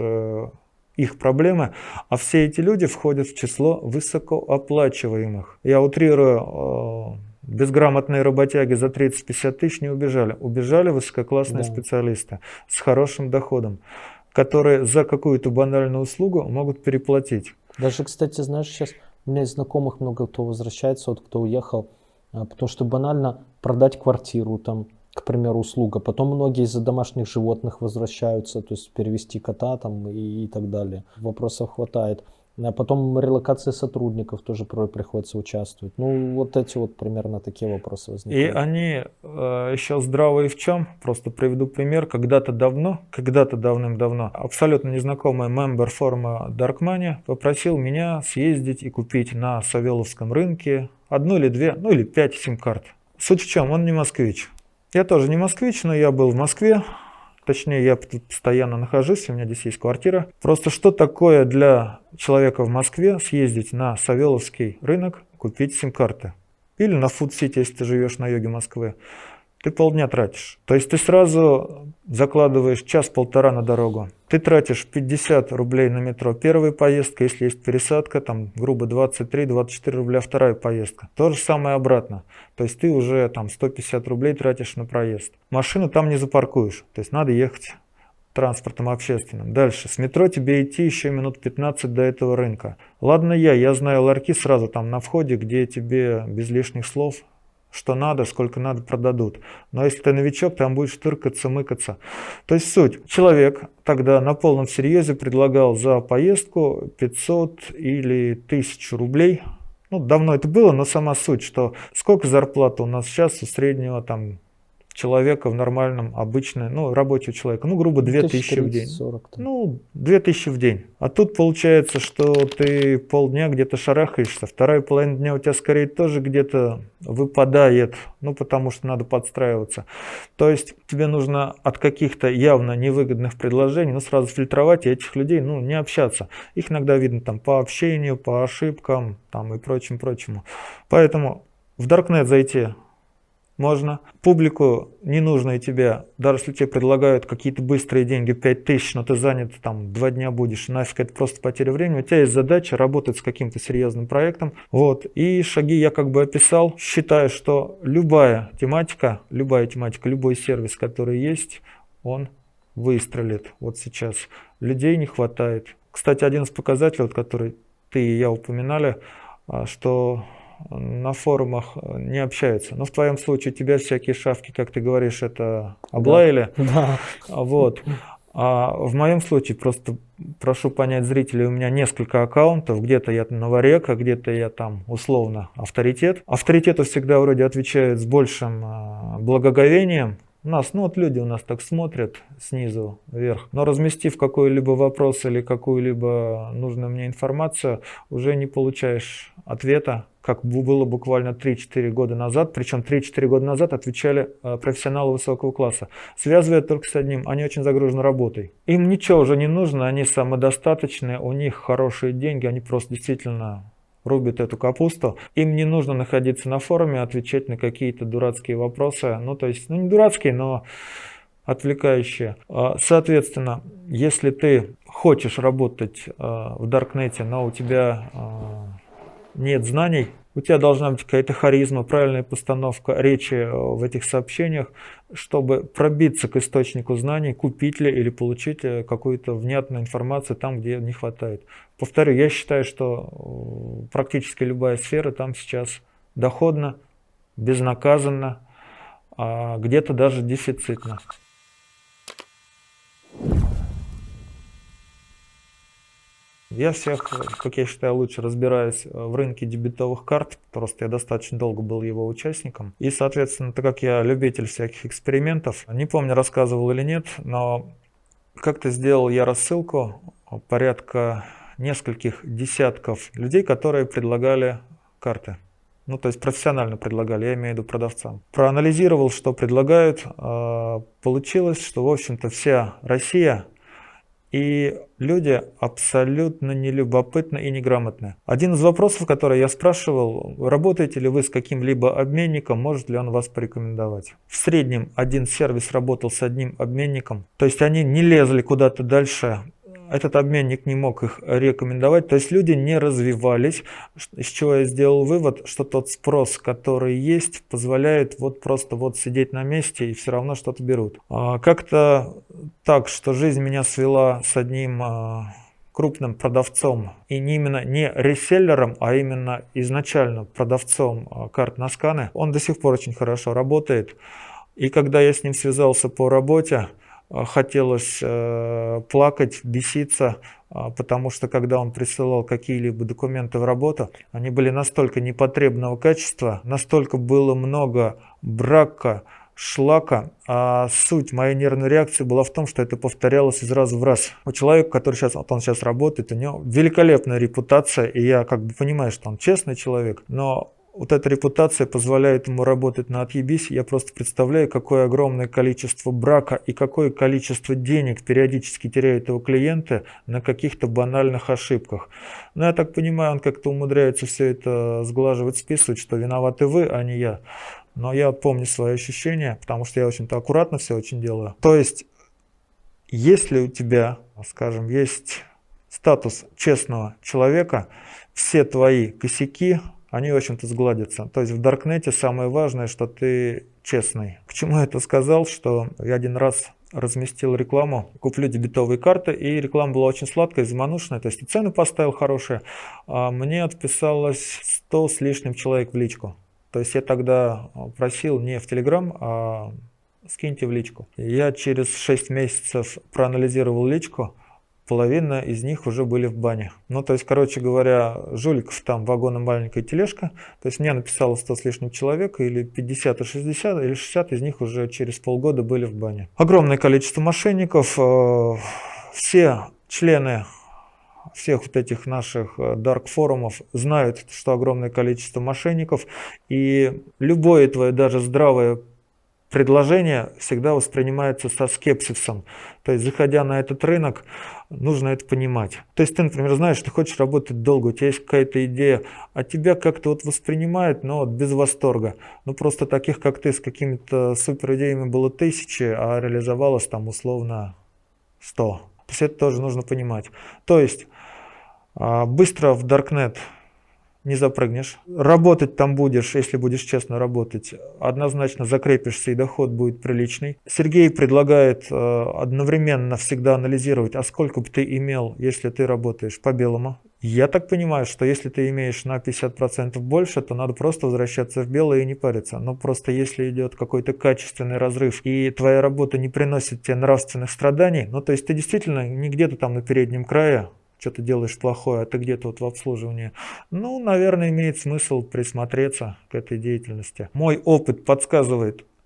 их проблемы, а все эти люди входят в число высокооплачиваемых. Я утрирую, безграмотные работяги за 30-50 тысяч не убежали. Убежали высококлассные специалисты с хорошим доходом, которые за какую-то банальную услугу могут переплатить. Даже, кстати, знаешь, сейчас у меня из знакомых много кто возвращается, вот кто уехал, потому что банально продать квартиру, там, к примеру, услуга. Потом многие из-за домашних животных возвращаются, то есть перевести кота там и так далее. Вопросов хватает. А потом релокация сотрудников тоже порой приходится участвовать. Ну, вот эти вот примерно такие вопросы возникают. И они еще здравые в чем? Просто приведу пример. Когда-то давным-давно, абсолютно незнакомый мембер форума Darkmania попросил меня съездить и купить на Савеловском рынке 1 или 2, ну или 5 сим-карт. Суть в чем? Он не москвич. Я тоже не москвич, но я был в Москве. Точнее, я тут постоянно нахожусь, у меня здесь есть квартира. Просто что такое для человека в Москве съездить на Савеловский рынок, купить сим-карты? Или на Food City, если ты живешь на юге Москвы. Ты полдня тратишь. То есть ты сразу закладываешь час-полтора на дорогу. Ты тратишь 50 рублей на метро первая поездка, если есть пересадка, там грубо 23-24 рубля вторая поездка. То же самое обратно. То есть ты уже там 150 рублей тратишь на проезд. Машину там не запаркуешь, то есть надо ехать транспортом общественным. Дальше, с метро тебе идти еще минут 15 до этого рынка. Ладно я знаю ларьки сразу там на входе, где тебе без лишних слов что надо, сколько надо продадут. Но если ты новичок, там будешь тыркаться, мыкаться. То есть суть. Человек тогда на полном серьезе предлагал за поездку 500 или 1000 рублей. Ну, давно это было, но сама суть, что сколько зарплата у нас сейчас у среднего там человека в нормальном, обычном, ну, рабочего человека, ну, грубо 2000 в день. 40, ну, 2000 в день. А тут получается, что ты полдня где-то шарахаешься, вторая половина дня у тебя скорее тоже где-то выпадает, ну, потому что надо подстраиваться. То есть тебе нужно от каких-то явно невыгодных предложений, ну, сразу фильтровать и этих людей, ну, не общаться. Их иногда видно там по общению, по ошибкам, там и прочему. Поэтому в Darknet зайти можно. Публику ненужную тебе, даже если тебе предлагают какие-то быстрые деньги, 5000, но ты занят там 2 дня будешь, нафиг, это просто потеря времени. У тебя есть задача работать с каким-то серьезным проектом. Вот. И шаги я как бы описал. Считаю, что любая тематика, любой сервис, который есть, он выстрелит. Вот сейчас людей не хватает. Кстати, один из показателей, вот, который ты и я упоминали, что на форумах не общаются. Но в твоем случае тебя всякие шавки, как ты говоришь, это облаяли. Да. Вот. А в моем случае, просто прошу понять зрителей, у меня несколько аккаунтов. Где-то я новорек, а где-то я там условно авторитет. Авторитету всегда вроде отвечают с большим благоговением. У нас, ну вот люди у нас так смотрят снизу вверх, но разместив какой-либо вопрос или какую-либо нужную мне информацию, уже не получаешь ответа, как было буквально 3-4 года назад. Причем 3-4 года назад отвечали профессионалы высокого класса. Связывают только с одним: они очень загружены работой. Им ничего уже не нужно, они самодостаточные, у них хорошие деньги, они просто действительно рубят эту капусту. Им не нужно находиться на форуме, отвечать на какие-то дурацкие вопросы. Ну, то есть, ну, не дурацкие, но отвлекающие. Соответственно, если ты хочешь работать в Даркнете, но у тебя нет знаний, у тебя должна быть какая-то харизма, правильная постановка речи в этих сообщениях, чтобы пробиться к источнику знаний, купить ли или получить какую-то внятную информацию там, где не хватает. Повторю, я считаю, что практически любая сфера там сейчас доходна, безнаказанна, а где-то даже дефицитна. Я всех, как я считаю, лучше разбираюсь в рынке дебетовых карт, просто я достаточно долго был его участником. И, соответственно, так как я любитель всяких экспериментов, не помню, рассказывал или нет, но как-то сделал я рассылку порядка нескольких десятков людей, которые предлагали карты. Ну, то есть профессионально предлагали, я имею в виду продавцам. Проанализировал, что предлагают. Получилось, что, в общем-то, вся Россия и люди абсолютно нелюбопытны и неграмотны. Один из вопросов, который я спрашивал: работаете ли вы с каким-либо обменником, может ли он вас порекомендовать? В среднем один сервис работал с одним обменником, то есть они не лезли куда-то дальше. Этот обменник не мог их рекомендовать, то есть люди не развивались, из чего я сделал вывод, что тот спрос, который есть, позволяет вот просто вот сидеть на месте и все равно что-то берут. Как-то так, что жизнь меня свела с одним крупным продавцом, и не именно не реселлером, а именно изначально продавцом карт на сканы. Он до сих пор очень хорошо работает, и когда я с ним связался по работе, хотелось плакать, беситься, потому что когда он присылал какие-либо документы в работу, они были настолько непотребного качества, настолько было много брака, шлака, а суть моей нервной реакции была в том, что это повторялось из раза в раз. У человека, который сейчас работает, у него великолепная репутация, и я как бы понимаю, что он честный человек, но вот эта репутация позволяет ему работать на отъебись. Я просто представляю, какое огромное количество брака и какое количество денег периодически теряют его клиенты на каких-то банальных ошибках. Но я так понимаю, он как-то умудряется все это сглаживать, списывать, что виноваты вы, а не я. Но я помню свои ощущения, потому что я, в общем-то, аккуратно все очень делаю. То есть, если у тебя, скажем, есть статус честного человека, все твои косяки, они, в общем-то, сгладятся. То есть в Даркнете самое важное, что ты честный. К чему я это сказал? Что я один раз разместил рекламу, куплю дебетовые карты, и реклама была очень сладкая, заманушная, то есть и цены поставил хорошие. А мне отписалось 100 с лишним человек в личку. То есть я тогда просил не в Telegram, а скиньте в личку. Я через 6 месяцев проанализировал личку. Половина из них уже были в бане. Ну, то есть, короче говоря, жуликов там вагон и маленькая тележка. То есть мне написало 100 с лишним человек, или 50, и 60, или 60 из них уже через полгода были в бане. Огромное количество мошенников. Все члены всех вот этих наших дарк-форумов знают, что огромное количество мошенников. И любое твое даже здравое предложение всегда воспринимается со скепсисом. То есть, заходя на этот рынок, нужно это понимать. То есть, ты, например, знаешь, ты хочешь работать долго, у тебя есть какая-то идея, а тебя как-то вот воспринимают, но вот без восторга. Ну, просто таких, как ты, с какими-то супер идеями было 1000, а реализовалось там условно 100. То есть, это тоже нужно понимать. То есть, быстро в Даркнет не запрыгнешь. Работать там будешь, если будешь честно работать, однозначно закрепишься и доход будет приличный. Сергей предлагает одновременно всегда анализировать, а сколько бы ты имел, если ты работаешь по белому. Я так понимаю, что если ты имеешь на 50% больше, то надо просто возвращаться в белое и не париться. Но просто если идет какой-то качественный разрыв, и твоя работа не приносит тебе нравственных страданий, ну то есть ты действительно не где-то там на переднем крае, что ты делаешь плохое, а ты где-то вот в обслуживании. Ну, наверное, имеет смысл присмотреться к этой деятельности. Мой опыт подсказывает,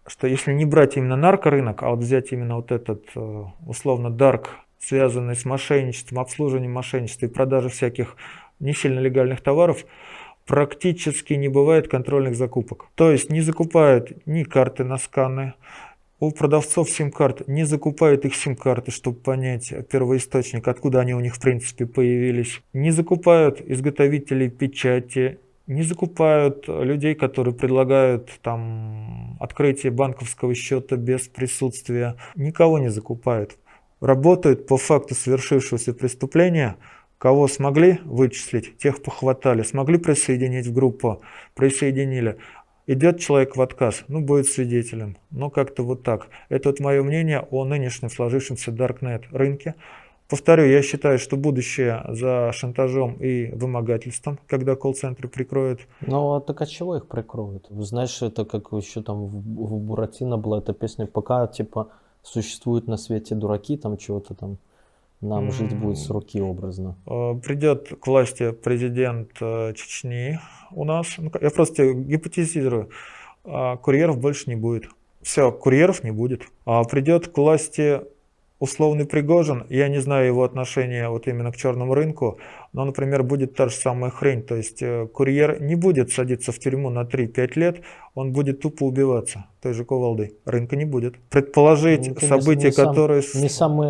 что если не брать именно наркорынок, а вот взять именно вот этот условно дарк, связанный с мошенничеством, обслуживанием мошенничества и продажей всяких не сильно легальных товаров, практически не бывает контрольных закупок. То есть не закупают ни карты на сканы, у продавцов сим-карт не закупают их сим-карты, чтобы понять первоисточник, откуда они у них в принципе появились. Не закупают изготовителей печати, не закупают людей, которые предлагают там открытие банковского счета без присутствия. Никого не закупают. Работают по факту совершившегося преступления. Кого смогли вычислить, тех похватали. Смогли присоединить в группу, присоединили. Идет человек в отказ, ну будет свидетелем. Ну как-то вот так. Это вот мое мнение о нынешнем сложившемся Darknet рынке. Повторю, я считаю, что будущее за шантажом и вымогательством, когда колл-центры прикроют. Ну, а так от чего их прикроют? Вы знаете, это как еще там в Буратино была эта песня, пока типа существуют на свете дураки, там чего-то там, нам жить будет с руки образно. Придет к власти президент Чечни у нас. Я просто гипотезирую. Курьеров больше не будет. Все, курьеров не будет. Придет к власти условный Пригожин. Я не знаю его отношения вот именно к черному рынку. Но, например, будет та же самая хрень. То есть курьер не будет садиться в тюрьму на 3-5 лет. Он будет тупо убиваться той же кувалдой. Рынка не будет. Предположить Ну, ты события, которые... Не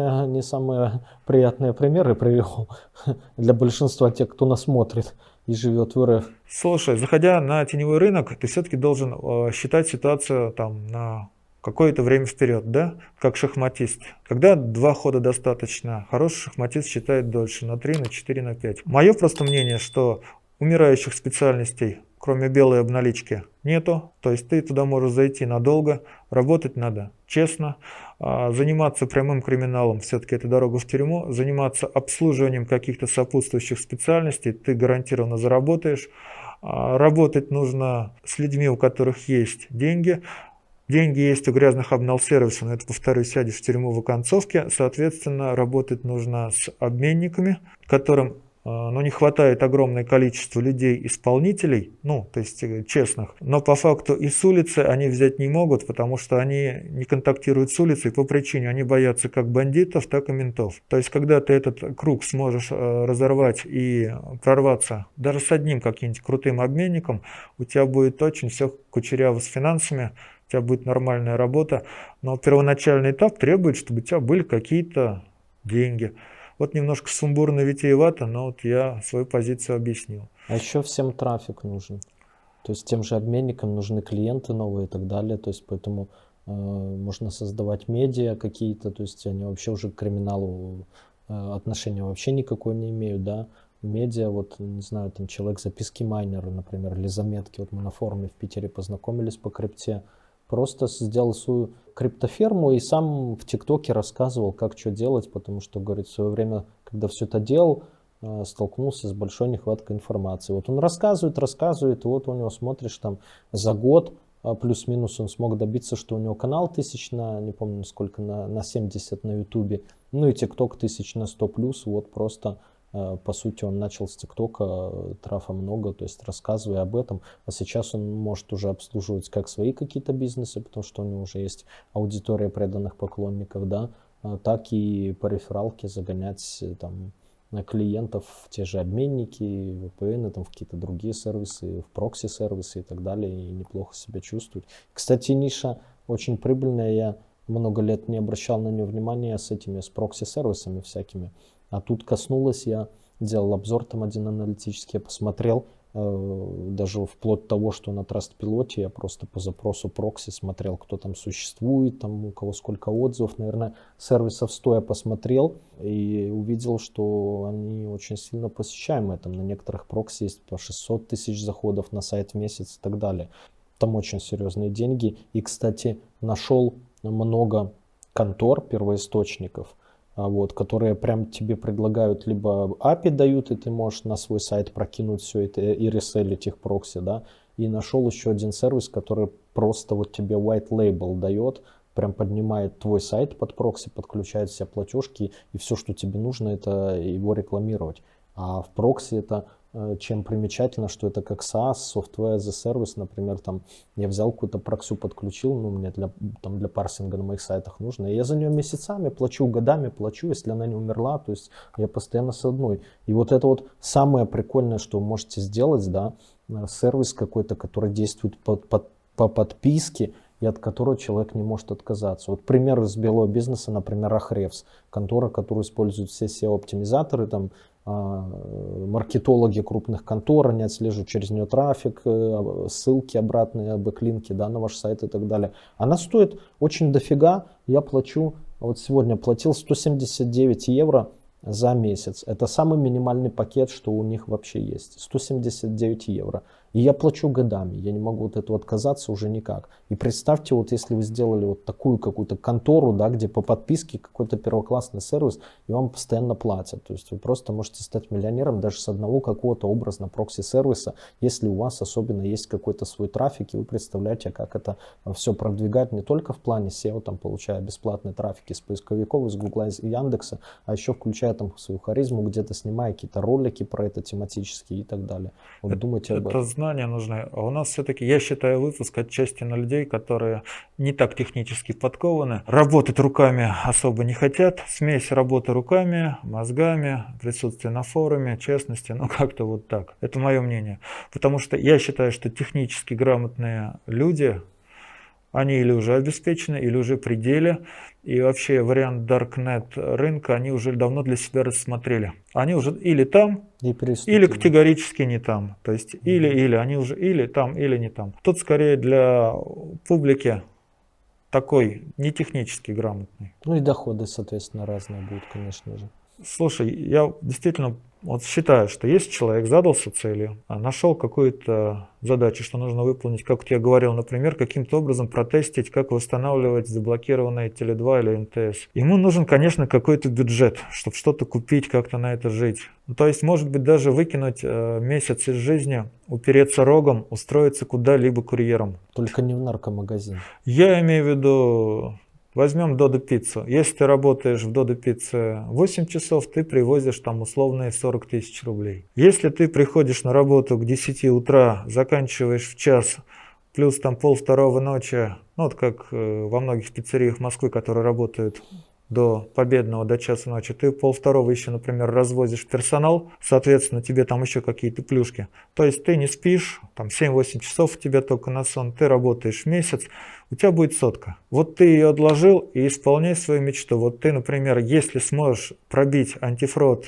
самые приятные примеры привел для большинства тех, кто нас смотрит и живет в РФ. Слушай, заходя на теневой рынок, ты все-таки должен считать ситуацию там на какое-то время вперед, да, как шахматист. Когда 2 хода достаточно, хороший шахматист считает дольше, на 3, на 4, на 5. Мое просто мнение, что умирающих специальностей, кроме белой обналички, нету. То есть ты туда можешь зайти надолго, работать надо честно, заниматься прямым криминалом, все-таки это дорога в тюрьму, заниматься обслуживанием каких-то сопутствующих специальностей, ты гарантированно заработаешь. Работать нужно с людьми, у которых есть деньги. Деньги есть у грязных обнал-сервисов, но это, повторюсь, сядешь в тюрьму в оконцовке. Соответственно, работать нужно с обменниками, которым не хватает огромное количество людей-исполнителей, ну, то есть честных. Но по факту и с улицы они взять не могут, потому что они не контактируют с улицей по причине, они боятся как бандитов, так и ментов. То есть, когда ты этот круг сможешь разорвать и прорваться даже с одним каким-нибудь крутым обменником, у тебя будет очень все кучеряво с финансами, у тебя будет нормальная работа, но первоначальный этап требует, чтобы у тебя были какие-то деньги. Вот немножко сумбурно, витиевато, но вот я свою позицию объяснил. А еще всем трафик нужен. То есть тем же обменникам нужны клиенты новые и так далее. То есть поэтому можно создавать медиа какие-то, то есть они вообще уже к криминалу отношения вообще никакой не имеют, да. Медиа, вот, не знаю, там человек записки майнера, например, или заметки. Вот мы на форуме в Питере познакомились по крипте. Просто сделал свою криптоферму и сам в ТикТоке рассказывал, как что делать, потому что, говорит, в свое время, когда все это делал, столкнулся с большой нехваткой информации. Вот он рассказывает, и вот у него смотришь там за год, плюс-минус он смог добиться, что у него канал 1000 на, не помню сколько, на 70 на Ютубе, ну и ТикТок 1000 на 100 плюс, вот просто... По сути, он начал с ТикТока, трафа много, то есть рассказывая об этом. А сейчас он может уже обслуживать как свои какие-то бизнесы, потому что у него уже есть аудитория преданных поклонников, да, так и по рефералке загонять там клиентов в те же обменники, VPN, там, в какие-то другие сервисы, в прокси-сервисы и так далее, и неплохо себя чувствовать. Кстати, ниша очень прибыльная, я много лет не обращал на нее внимания с прокси-сервисами всякими. А тут коснулось, я делал обзор там один аналитический, я посмотрел, даже вплоть до того, что на Trustpilot я просто по запросу прокси смотрел, кто там существует, там у кого сколько отзывов, наверное, сервисов 100 я посмотрел и увидел, что они очень сильно посещаемые, там на некоторых прокси есть по 600 тысяч заходов на сайт в месяц и так далее. Там очень серьезные деньги. И, кстати, нашел много контор, первоисточников, вот, которые прям тебе предлагают, либо API дают, и ты можешь на свой сайт прокинуть все это и реселить их прокси, да. И нашел еще один сервис, который просто вот тебе white label дает, прям поднимает твой сайт под прокси, подключает все платежки, и все, что тебе нужно, это его рекламировать. А в прокси это чем примечательно, что это как SaaS, Software as a Service, например, там я взял какую-то проксю, подключил, ну, мне для парсинга на моих сайтах нужно, и я за нее месяцами плачу, годами плачу, если она не умерла, то есть я постоянно с одной. И вот это вот самое прикольное, что вы можете сделать, да, сервис какой-то, который действует по подписке, и от которого человек не может отказаться. Вот пример из белого бизнеса, например, Ahrefs, контора, которую используют все SEO-оптимизаторы, там, маркетологи крупных контор, они отслеживают через нее трафик, ссылки обратные, бэклинки, да, на ваш сайт и так далее. Она стоит очень дофига, я плачу, вот сегодня платил 179 евро за месяц. Это самый минимальный пакет, что у них вообще есть. 179 евро. И я плачу годами, я не могу от этого отказаться уже никак. И представьте, вот если вы сделали вот такую какую-то контору, да, где по подписке какой-то первоклассный сервис, и вам постоянно платят. То есть вы просто можете стать миллионером даже с одного какого-то образно прокси-сервиса, если у вас особенно есть какой-то свой трафик, и вы представляете, как это все продвигать не только в плане SEO, там, получая бесплатный трафик из поисковиков, из Гугла, из Яндекса, а еще включая там свою харизму, где-то снимая какие-то ролики про это тематические и так далее. Вот думайте об этом. Знания нужны. А у нас все-таки, я считаю, выпуск отчасти на людей, которые не так технически подкованы, работать руками особо не хотят. Смесь работы руками, мозгами, присутствие на форуме, честности, ну как-то вот так. Это мое мнение. Потому что я считаю, что технически грамотные люди, они или уже обеспечены, или уже при деле. И вообще вариант Darknet рынка они уже давно для себя рассмотрели. Они уже или там, или категорически не там. То есть или, они уже или там, или не там. Тут скорее для публики такой не технически грамотный. Ну и доходы, соответственно, разные будут, конечно же. Слушай, я действительно вот считаю, что если человек задался целью, нашел какую-то задачу, что нужно выполнить, как я говорил, например, каким-то образом протестить, как восстанавливать заблокированные Теле2 или МТС. Ему нужен, конечно, какой-то бюджет, чтобы что-то купить, как-то на это жить. То есть, может быть, даже выкинуть месяц из жизни, упереться рогом, устроиться куда-либо курьером. Только не в наркомагазин. Я имею в виду... Возьмем Додо Пиццу. Если ты работаешь в Додо Пицце 8 часов, ты привозишь там условные 40 тысяч рублей. Если ты приходишь на работу к 10 утра, заканчиваешь в час, плюс там 1:30 ночи, ну вот как во многих пиццериях Москвы, которые работают до победного, до часа ночи, ты 1:30 еще, например, развозишь персонал, соответственно, тебе там еще какие-то плюшки. То есть ты не спишь, там 7-8 часов у тебя только на сон, ты работаешь месяц, у тебя будет 100. Вот ты ее отложил и исполняй свою мечту. Вот ты, например, если сможешь пробить антифрод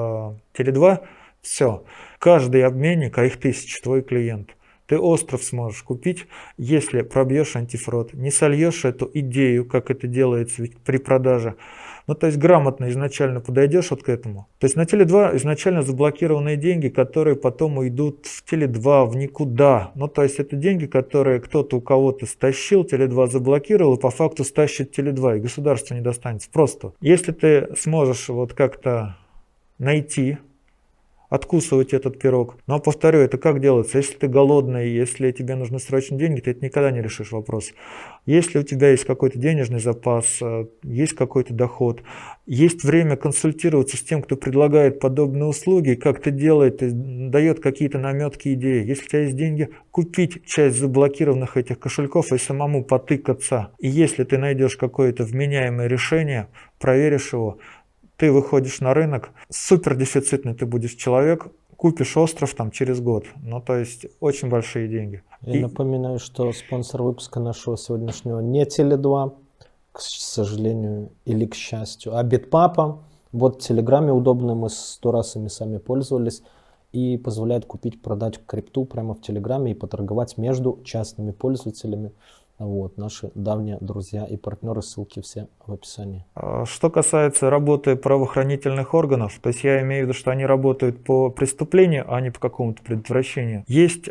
Теле2, все, каждый обменник, а их 1000, твой клиент. Ты остров сможешь купить, если пробьешь антифрод, не сольешь эту идею, как это делается ведь при продаже. Ну, то есть грамотно изначально подойдешь вот к этому. То есть на Теле2 изначально заблокированные деньги, которые потом уйдут в Теле2 в никуда. Ну, то есть это деньги, которые кто-то у кого-то стащил, Теле2 заблокировал и по факту стащит Теле2, и государство не достанется. Просто. Если ты сможешь вот как-то найти, откусывать этот пирог. Но, повторю, это как делается? Если ты голодный, если тебе нужны срочные деньги, ты это никогда не решишь вопрос. Если у тебя есть какой-то денежный запас, есть какой-то доход, есть время консультироваться с тем, кто предлагает подобные услуги, как это делает, дает какие-то наметки, идеи. Если у тебя есть деньги, купить часть заблокированных этих кошельков и самому потыкаться. И если ты найдешь какое-то вменяемое решение, проверишь его, ты выходишь на рынок, супер дефицитный ты будешь человек, купишь остров там через год. Ну, то есть очень большие деньги. Я напоминаю, что спонсор выпуска нашего сегодняшнего не Теле2, к сожалению, или к счастью, а Bitpapa. Вот в Телеграме удобно, мы 100 раз ими сами пользовались. И позволяет купить, продать крипту прямо в Телеграме и поторговать между частными пользователями. Вот, наши давние друзья и партнеры, ссылки все в описании. Что касается работы правоохранительных органов, то есть я имею в виду, что они работают по преступлению, а не по какому-то предотвращению. Есть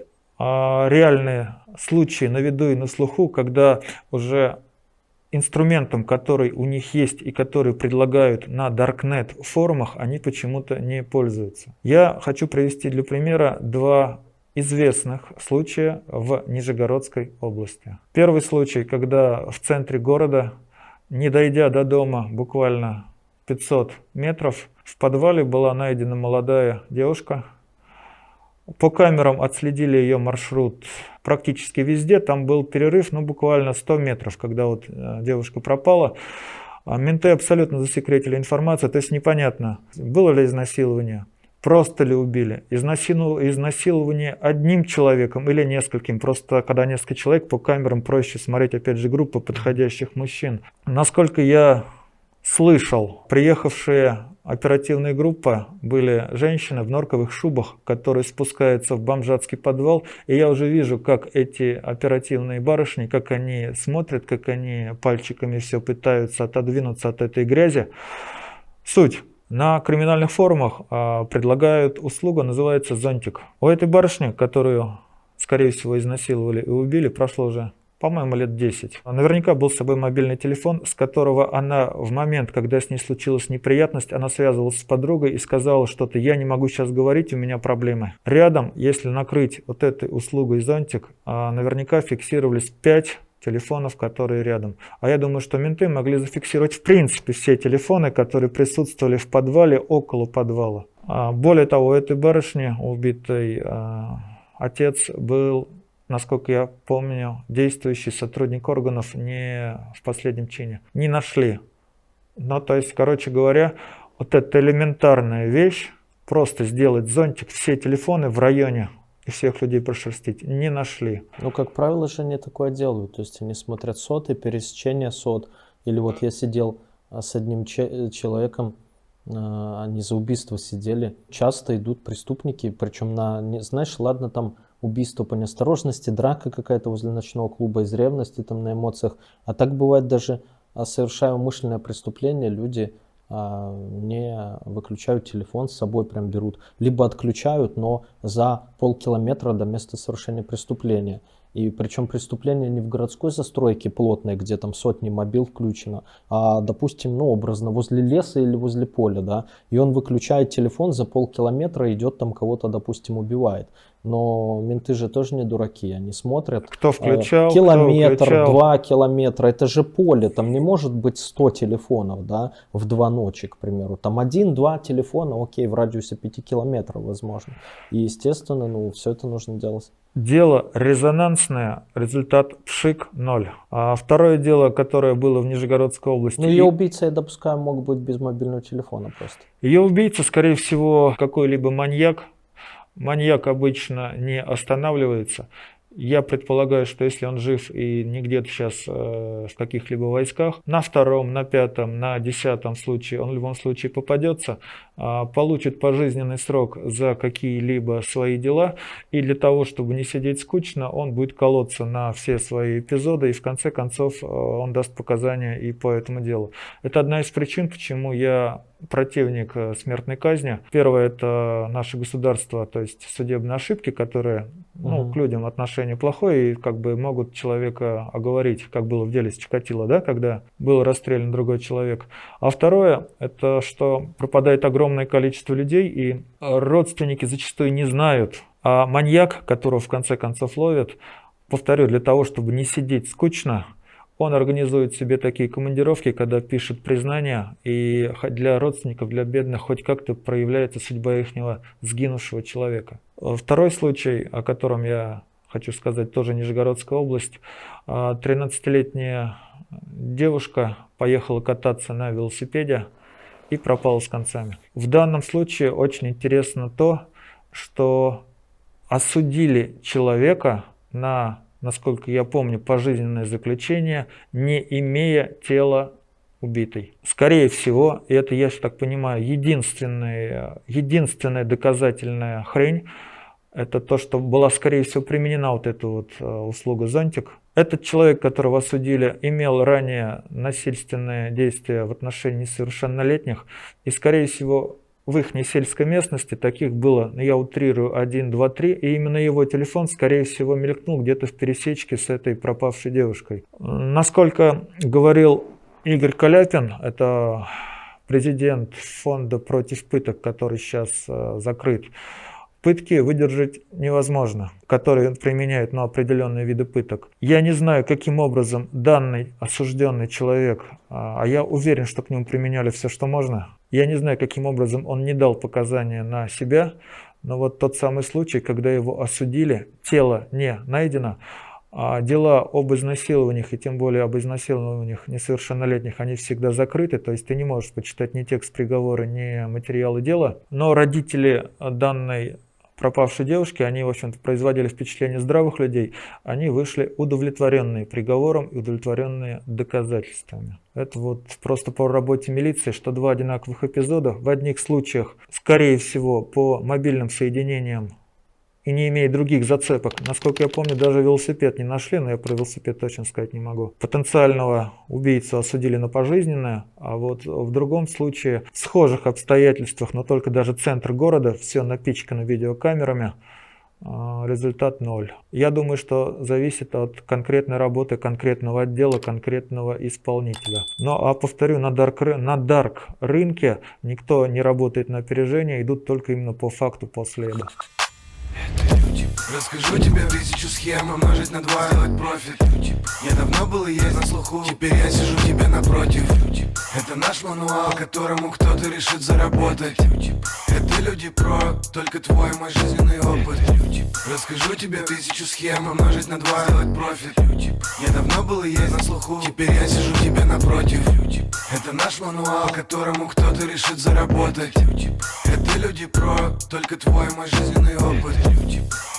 реальные случаи на виду и на слуху, когда уже инструментом, который у них есть и который предлагают на Darknet форумах, они почему-то не пользуются. Я хочу привести для примера два известных случая в Нижегородской области. Первый случай, когда в центре города, не дойдя до дома буквально 500 метров, в подвале была найдена молодая девушка, По камерам отследили ее маршрут практически везде. Там был перерыв, ну, буквально 100 метров, когда вот девушка пропала. Менты абсолютно засекретили информацию, то есть непонятно, было ли изнасилование, просто ли убили, изнасилование одним человеком или нескольким. Просто когда несколько человек, по камерам проще смотреть, опять же, группы подходящих мужчин. Насколько я слышал, приехавшие оперативная группа были женщины в норковых шубах, которые спускаются в бомжатский подвал. И я уже вижу, как эти оперативные барышни, как они смотрят, как они пальчиками все пытаются отодвинуться от этой грязи. Суть. На криминальных форумах предлагают услугу, называется зонтик. У этой барышни, которую, скорее всего, изнасиловали и убили, прошло уже, по-моему, лет 10. Наверняка был с собой мобильный телефон, с которого она в момент, когда с ней случилась неприятность, она связывалась с подругой и сказала что-то: я не могу сейчас говорить, у меня проблемы. Рядом, если накрыть вот этой услугой зонтик, наверняка фиксировались 5 телефонов, которые рядом. А я думаю, что менты могли зафиксировать в принципе все телефоны, которые присутствовали в подвале, около подвала. Более того, у этой барышни, убитой, отец был, насколько я помню, действующий сотрудник органов, не в последнем чине. Не нашли. Ну, то есть, короче говоря, вот эта элементарная вещь, просто сделать зонтик, все телефоны в районе и всех людей прошерстить, не нашли. Ну, как правило же они такое делают. То есть они смотрят соты, пересечение сот. Или вот я сидел с одним человеком, они за убийство сидели. Часто идут преступники, причем знаешь, ладно, там убийство по неосторожности, драка какая-то возле ночного клуба из ревности, там на эмоциях. А так бывает даже, совершая умышленное преступление, люди не выключают телефон, с собой прям берут. Либо отключают, но за полкилометра до места совершения преступления. И причем преступление не в городской застройке плотной, где там сотни мобил включено, а, допустим, ну, образно, возле леса или возле поля, да, и он выключает телефон, за полкилометра идет там кого-то, допустим, убивает. Но менты же тоже не дураки, они смотрят. Кто включал, километр, кто выключал. 2 километра, это же поле, там не может быть 100 телефонов, да, в 2 ночи, к примеру. Там 1-2 телефона, окей, в радиусе 5 километров возможно. И, естественно, ну, все это нужно делать. Дело резонансное, результат пшик 0. А второе дело, которое было в Нижегородской области. Ну, ее убийца, я допускаю, мог быть без мобильного телефона просто. Ее убийца, скорее всего, какой-либо маньяк. Маньяк обычно не останавливается. Я предполагаю, что если он жив и не где-то сейчас в каких-либо войсках, на 2-м, на 5-м, на 10-м случае он в любом случае попадется, получит пожизненный срок за какие-либо свои дела. И для того, чтобы не сидеть скучно, он будет колоться на все свои эпизоды, и в конце концов он даст показания и по этому делу. Это одна из причин, почему я противник смертной казни. Первое — это наше государство, то есть судебные ошибки, которые к людям отношение плохое и как бы могут человека оговорить, как было в деле с Чикатило, да, когда был расстрелян другой человек. А второе — это что пропадает огромное количество людей, и родственники зачастую не знают. А маньяк, которого в конце концов ловят, повторю, для того, чтобы не сидеть скучно, он организует себе такие командировки, когда пишет признания, и для родственников, для бедных хоть как-то проявляется судьба ихнего сгинувшего человека. Второй случай, о котором я хочу сказать, тоже Нижегородская область. 13-летняя девушка поехала кататься на велосипеде и пропала с концами. В данном случае очень интересно то, что осудили человека на, насколько я помню, пожизненное заключение, не имея тела убитой. Скорее всего, и это, я так понимаю, единственная доказательная хрень, это то, что была, скорее всего, применена вот эта вот услуга зонтик. Этот человек, которого осудили, имел ранее насильственные действия в отношении несовершеннолетних, и, скорее всего, в их сельской местности таких было, я утрирую, 1, 2, 3, и именно его телефон, скорее всего, мелькнул где-то в пересечке с этой пропавшей девушкой. Насколько говорил Игорь Каляпин, это президент фонда против пыток, который сейчас закрыт, пытки выдержать невозможно, которые применяют на определенные виды пыток. Я не знаю, каким образом данный осужденный человек, а я уверен, что к нему применяли все, что можно, я не знаю, каким образом он не дал показания на себя, Но вот тот самый случай, когда его осудили, тело не найдено, а дела об изнасилованиях, и тем более об изнасилованиях несовершеннолетних, они всегда закрыты, то есть ты не можешь почитать ни текст приговора, ни материалы дела. Но родители данной пропавшей девушки, они, в общем-то, производили впечатление здравых людей, они вышли удовлетворенные приговором и удовлетворенные доказательствами. Это вот просто по работе милиции, что два одинаковых эпизода, в одних случаях, скорее всего, по мобильным соединениям, и не имея других зацепок. Насколько я помню, даже велосипед не нашли, но я про велосипед точно сказать не могу. Потенциального убийцу осудили на пожизненное, а вот в другом случае, в схожих обстоятельствах, но только даже центр города, все напичкано видеокамерами, результат 0. Я думаю, что зависит от конкретной работы конкретного отдела, конкретного исполнителя. Ну а повторю, на дарк рынке никто не работает на опережение, идут только именно по факту, по следу. Расскажу тебе 1000 схем, умножить на 2, сделать профит. Я давно был и есть на слуху, теперь я сижу тебе напротив. Это наш мануал, по которому кто-то решит заработать. Это люди про, только твой мой жизненный опыт. Расскажу тебе 1000 схем, умножить на 2, сделать профит. Я давно был и есть на слуху, теперь я сижу тебе напротив. Это наш мануал, по которому кто-то решит заработать. Это люди про, только твой мой жизненный опыт.